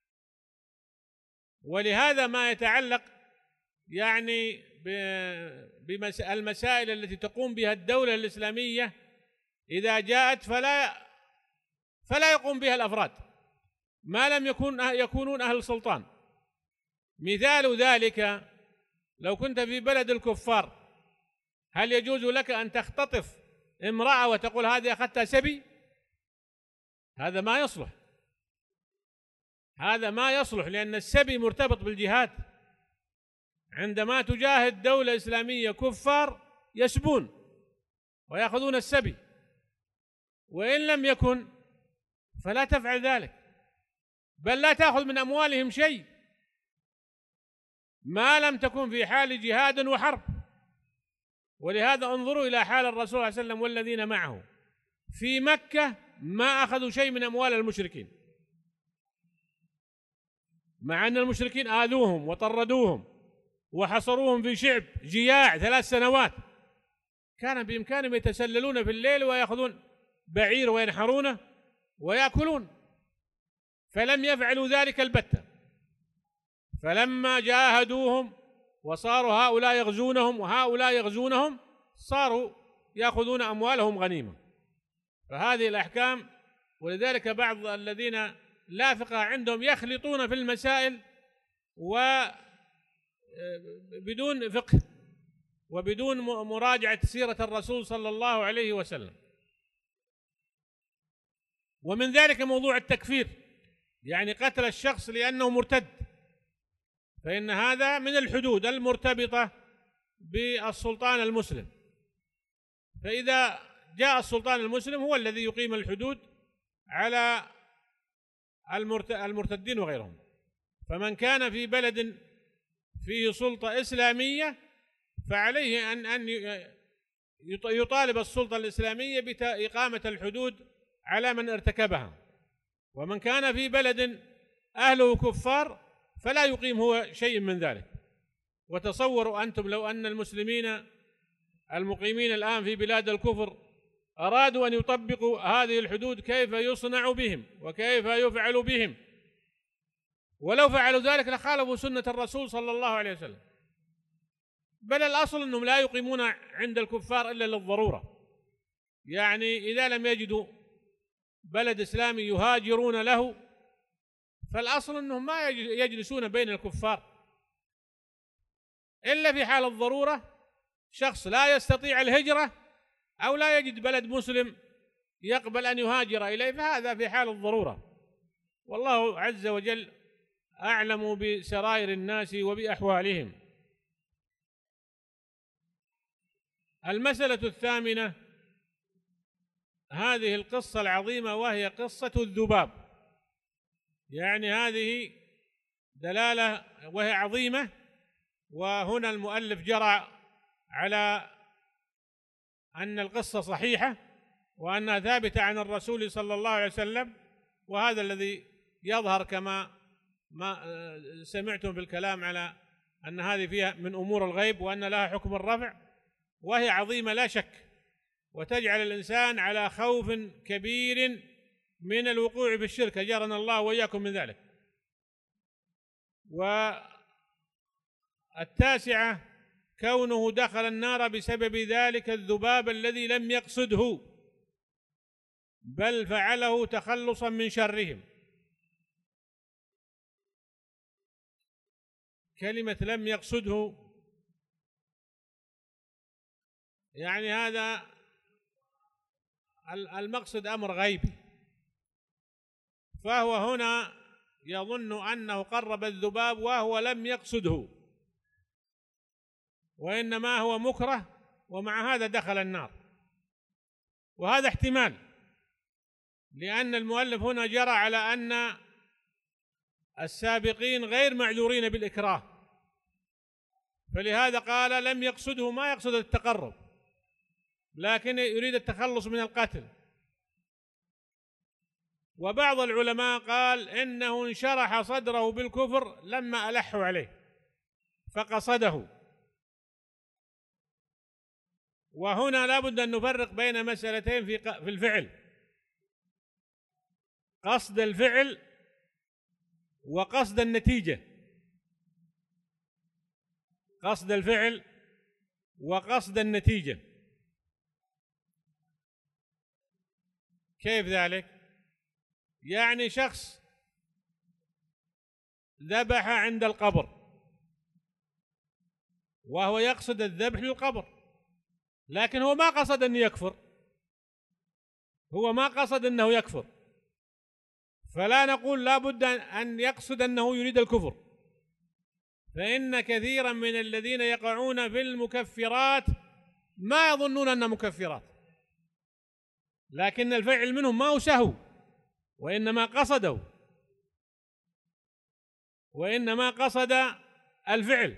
ولهذا ما يتعلق يعني بالمسائل التي تقوم بها الدولة الإسلامية إذا جاءت فلا فلا يقوم بها الأفراد ما لم يكون يكونون أهل سلطان. مثال ذلك لو كنت في بلد الكفار، هل يجوز لك أن تختطف امرأة وتقول هذه أخذتها سبي؟ هذا ما يصلح، هذا ما يصلح، لأن السبي مرتبط بالجهاد. عندما تجاهد دولة إسلامية كفار يسبون ويأخذون السبي، وإن لم يكن فلا تفعل ذلك، بل لا تأخذ من أموالهم شيء ما لم تكن في حال جهاد وحرب. ولهذا انظروا إلى حال الرسول صلى الله عليه وسلم والذين معه في مكة، ما أخذوا شيء من أموال المشركين، مع أن المشركين آذوهم وطردوهم وحصروهم في شعب جياع ثلاث سنوات، كان بإمكانهم يتسللون في الليل ويأخذون بعير وينحرونه ويأكلون، فلم يفعلوا ذلك البتة. فلما جاهدوهم وصاروا هؤلاء يغزونهم وهؤلاء يغزونهم، صاروا يأخذون أموالهم غنيمة. فهذه الأحكام، ولذلك بعض الذين لا فقه عندهم يخلطون في المسائل وبدون فقه وبدون مراجعة سيرة الرسول صلى الله عليه وسلم. ومن ذلك موضوع التكفير، يعني قتل الشخص لأنه مرتد، فإن هذا من الحدود المرتبطة بالسلطان المسلم. فإذا جاء السلطان المسلم هو الذي يقيم الحدود على المرتدين وغيرهم. فمن كان في بلد فيه سلطة إسلامية فعليه أن أن يطالب السلطة الإسلامية بإقامة الحدود على من ارتكبها. ومن كان في بلد أهله كفار فلا يقيم هو شيء من ذلك. وتصوروا أنتم لو أن المسلمين المقيمين الآن في بلاد الكفر أرادوا أن يطبقوا هذه الحدود، كيف يصنع بهم وكيف يفعل بهم؟ ولو فعلوا ذلك لخالفوا سنة الرسول صلى الله عليه وسلم. بل الأصل أنهم لا يقيمون عند الكفار إلا للضرورة، يعني إذا لم يجدوا بلد إسلامي يهاجرون له فالأصل أنهم ما يجلسون بين الكفار إلا في حال الضرورة، شخص لا يستطيع الهجرة أو لا يجد بلد مسلم يقبل أن يهاجر إليه، فهذا في حال الضرورة. والله عز وجل أعلم بسرائر الناس وبأحوالهم. المسألة الثامنة هذه القصة العظيمة، وهي قصة الذباب. يعني هذه دلالة وهي عظيمة. وهنا المؤلف جرى على أن القصة صحيحة وأنها ثابتة عن الرسول صلى الله عليه وسلم، وهذا الذي يظهر كما ما سمعتم في الكلام على أن هذه فيها من أمور الغيب وأن لها حكم الرفع، وهي عظيمة لا شك، وتجعل الإنسان على خوف كبير من الوقوع في الشرك، أجارنا الله وإياكم من ذلك. والتاسعة كونه دخل النار بسبب ذلك الذباب الذي لم يقصده بل فعله تخلصا من شرهم. كلمة لم يقصده يعني هذا المقصد أمر غيبي، فهو هنا يظن أنه قرب الذباب وهو لم يقصده، وإنما هو مكره ومع هذا دخل النار. وهذا احتمال، لأن المؤلف هنا جرى على أن السابقين غير معذورين بالإكراه، فلهذا قال لم يقصده، ما يقصد التقرب لكن يريد التخلص من القتل. وبعض العلماء قال إنه انشرح صدره بالكفر لما ألحوا عليه فقصده. وهنا لا بد أن نفرق بين مسألتين في في الفعل: قصد الفعل وقصد النتيجة. قصد الفعل وقصد النتيجة. كيف ذلك؟ يعني شخص ذبح عند القبر وهو يقصد الذبح للقبر، لكن هو ما قصد أن يكفر، هو ما قصد أنه يكفر، فلا نقول لا بد أن يقصد أنه يريد الكفر، فإن كثيرا من الذين يقعون في المكفرات ما يظنون أنها مكفرات، لكن الفعل منهم ما هو سهو وإنما قصده، وإنما قصد الفعل،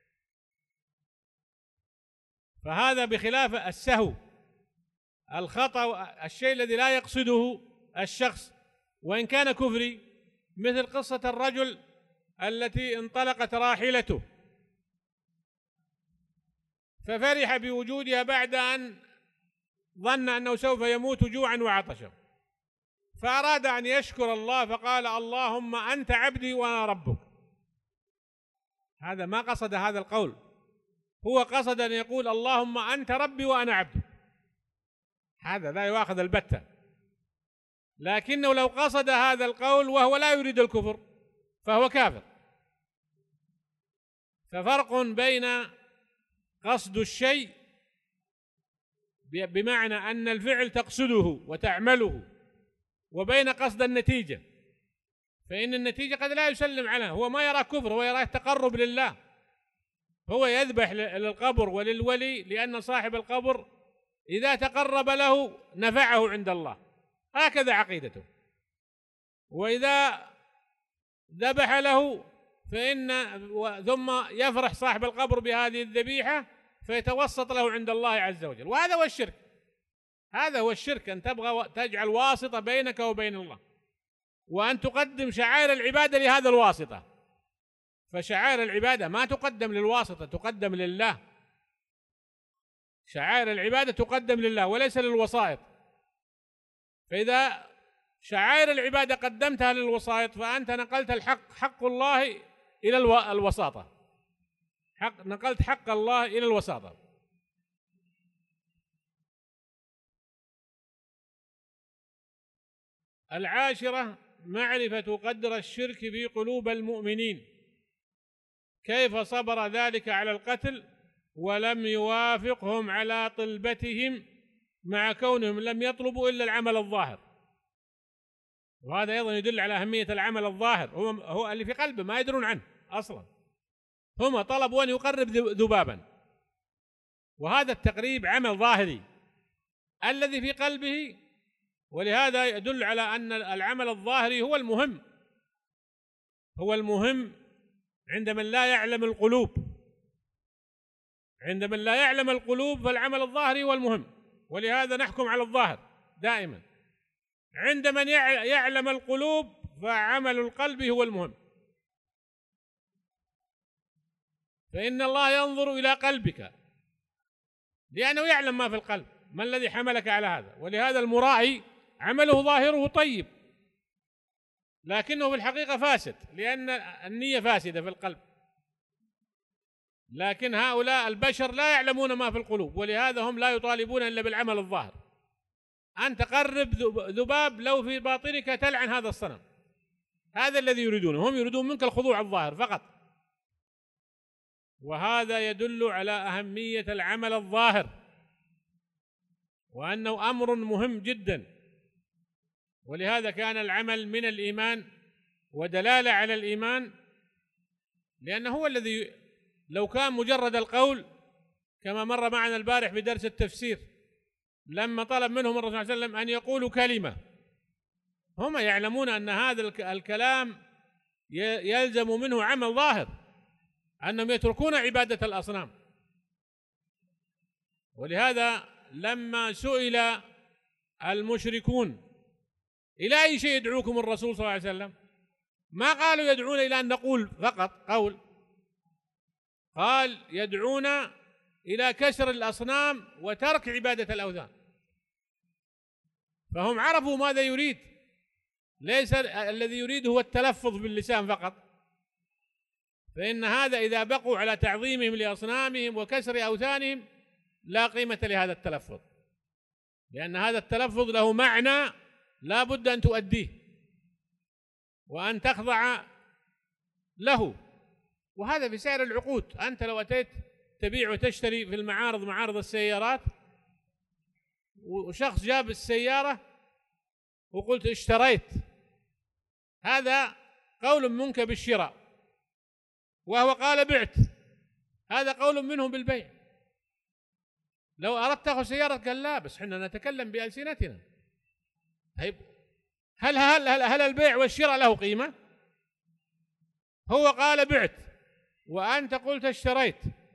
فهذا بخلاف السهو الخطأ، الشيء الذي لا يقصده الشخص وإن كان كفري، مثل قصة الرجل التي انطلقت راحلته ففرح بوجودها بعد أن ظن أنه سوف يموت جوعا وعطشا، فأراد أن يشكر الله فقال اللهم أنت عبدي وأنا ربك. هذا ما قصد هذا القول، هو قصد أن يقول اللهم أنت ربي وأنا عبدك، هذا لا يؤاخذ البتة. لكنه لو قصد هذا القول وهو لا يريد الكفر فهو كافر. ففرق بين قصد الشيء بمعنى أن الفعل تقصده وتعمله، وبين قصد النتيجة، فإن النتيجة قد لا يسلم عنها، هو ما يرى كفر، هو يرى تقرب لله، هو يذبح للقبر وللولي لأن صاحب القبر إذا تقرب له نفعه عند الله، هكذا عقيدته، وإذا ذبح له فإن ثم يفرح صاحب القبر بهذه الذبيحة فيتوسط له عند الله عز وجل. وهذا هو الشرك، هذا هو الشرك، أن تبغى تجعل واسطة بينك وبين الله، وأن تقدم شعائر العبادة لهذا الواسطة، فشعائر العبادة ما تقدم للواسطة، تقدم لله. شعائر العبادة تقدم لله وليس للوسائط، فإذا شعائر العبادة قدمتها للوسائط فأنت نقلت الحق، حق الله إلى الوساطة، حق نقلت حق الله إلى الوساطة. العاشرة معرفة قدر الشرك في قلوب المؤمنين، كيف صبر ذلك على القتل ولم يوافقهم على طلبتهم مع كونهم لم يطلبوا إلا العمل الظاهر. وهذا أيضا يدل على أهمية العمل الظاهر، هو, هو اللي في قلبه ما يدرون عنه أصلا، هم طلبوا أن يقرب ذبابا، وهذا التقريب عمل ظاهري الذي في قلبه، ولهذا يدل على أن العمل الظاهري هو المهم، هو المهم عند من لا يعلم القلوب. عند من لا يعلم القلوب فالعمل الظاهري هو المهم، ولهذا نحكم على الظاهر دائما. عند من يعلم القلوب فعمل القلب هو المهم، فإن الله ينظر إلى قلبك لأنه يعلم ما في القلب، ما الذي حملك على هذا. ولهذا المرائي عمله ظاهره طيب لكنه في الحقيقة فاسد، لأن النية فاسدة في القلب. لكن هؤلاء البشر لا يعلمون ما في القلوب، ولهذا هم لا يطالبون إلا بالعمل الظاهر. أنت قرب ذباب لو في باطنك تلعن هذا الصنم، هذا الذي يريدونه. هم يريدون منك الخضوع الظاهر فقط، وهذا يدل على أهمية العمل الظاهر، وأنه أمر مهم جدا. ولهذا كان العمل من الإيمان ودلالة على الإيمان، لأنه هو الذي لو كان مجرد القول كما مر معنا البارح بدرس التفسير لما طلب منهم الرسول صلى الله عليه وسلم أن يقولوا كلمة، هم يعلمون أن هذا الكلام يلزم منه عمل ظاهر، أنهم يتركون عبادة الأصنام. ولهذا لما سئل المشركون إلى أي شيء يدعوكم الرسول صلى الله عليه وسلم، ما قالوا يدعون إلى أن نقول فقط قول، قال يدعون إلى كسر الأصنام وترك عبادة الأوثان. فهم عرفوا ماذا يريد، ليس الذي يريد هو التلفظ باللسان فقط، فإن هذا إذا بقوا على تعظيمهم لأصنامهم وكسر أوثانهم لا قيمة لهذا التلفظ، لأن هذا التلفظ له معنى لا بد أن تؤديه وأن تخضع له. وهذا في سائر العقود. أنت لو أتيت تبيع وتشتري في المعارض، معارض السيارات، وشخص جاب السيارة وقلت اشتريت، هذا قول منك بالشراء، وهو قال بعت، هذا قول منه بالبيع. لو أردت تأخذ سيارة قال لا، بس حنا نتكلم بألسنتنا. طيب هل, هل, هل, هل البيع والشراء له قيمة؟ هو قال بعت وأنت قلت اشتريت،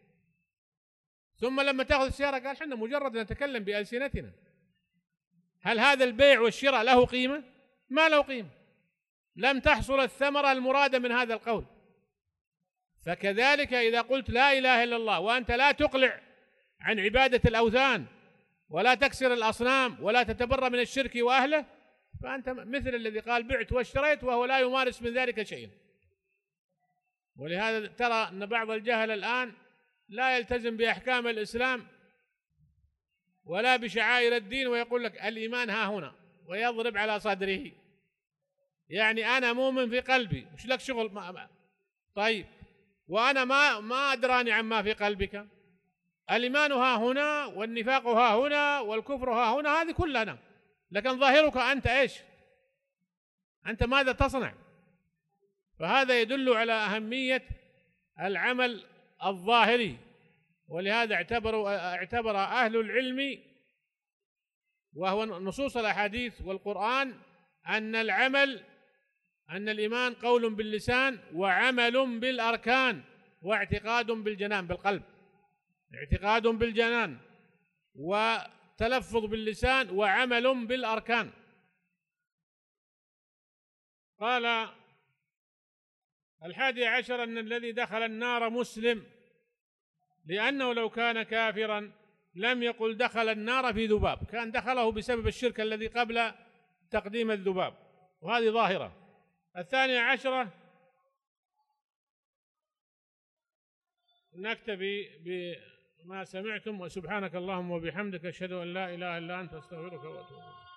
ثم لما تأخذ السيارة قال حنا مجرد نتكلم بألسنتنا. هل هذا البيع والشراء له قيمة؟ ما له قيمة، لم تحصل الثمرة المرادة من هذا القول. فكذلك إذا قلت لا إله إلا الله وأنت لا تقلع عن عبادة الأوثان ولا تكسر الأصنام ولا تتبرأ من الشرك وأهله، فأنت مثل الذي قال بعت واشتريت وهو لا يمارس من ذلك شيئا. ولهذا ترى أن بعض الجهل الآن لا يلتزم بأحكام الإسلام ولا بشعائر الدين، ويقول لك الإيمان ها هنا ويضرب على صدره، يعني أنا مؤمن في قلبي، وش لك شغل ما طيب وأنا ما ما أدراني عما في قلبك. الإيمان ها هنا والنفاق ها هنا والكفر ها هنا، هذه كلنا، لكن ظاهرك أنت إيش؟ أنت ماذا تصنع؟ فهذا يدل على أهمية العمل الظاهري. ولهذا اعتبروا اعتبر أهل العلم وهو نصوص الأحاديث والقرآن أن العمل أن الإيمان قول باللسان وعمل بالأركان واعتقاد بالجنان بالقلب، اعتقاد بالجنان وتلفظ باللسان وعمل بالأركان. قال الحادي عشر أن الذي دخل النار مسلم، لأنه لو كان كافرا لم يقل دخل النار في ذباب، كان دخله بسبب الشرك الذي قبل تقديم الذباب، وهذه ظاهرة. الثانية عشرة نكتفي بما سمعتم، وسبحانك اللهم وبحمدك أشهد أن لا إله إلا أنت أستغفرك وأتوب إليك.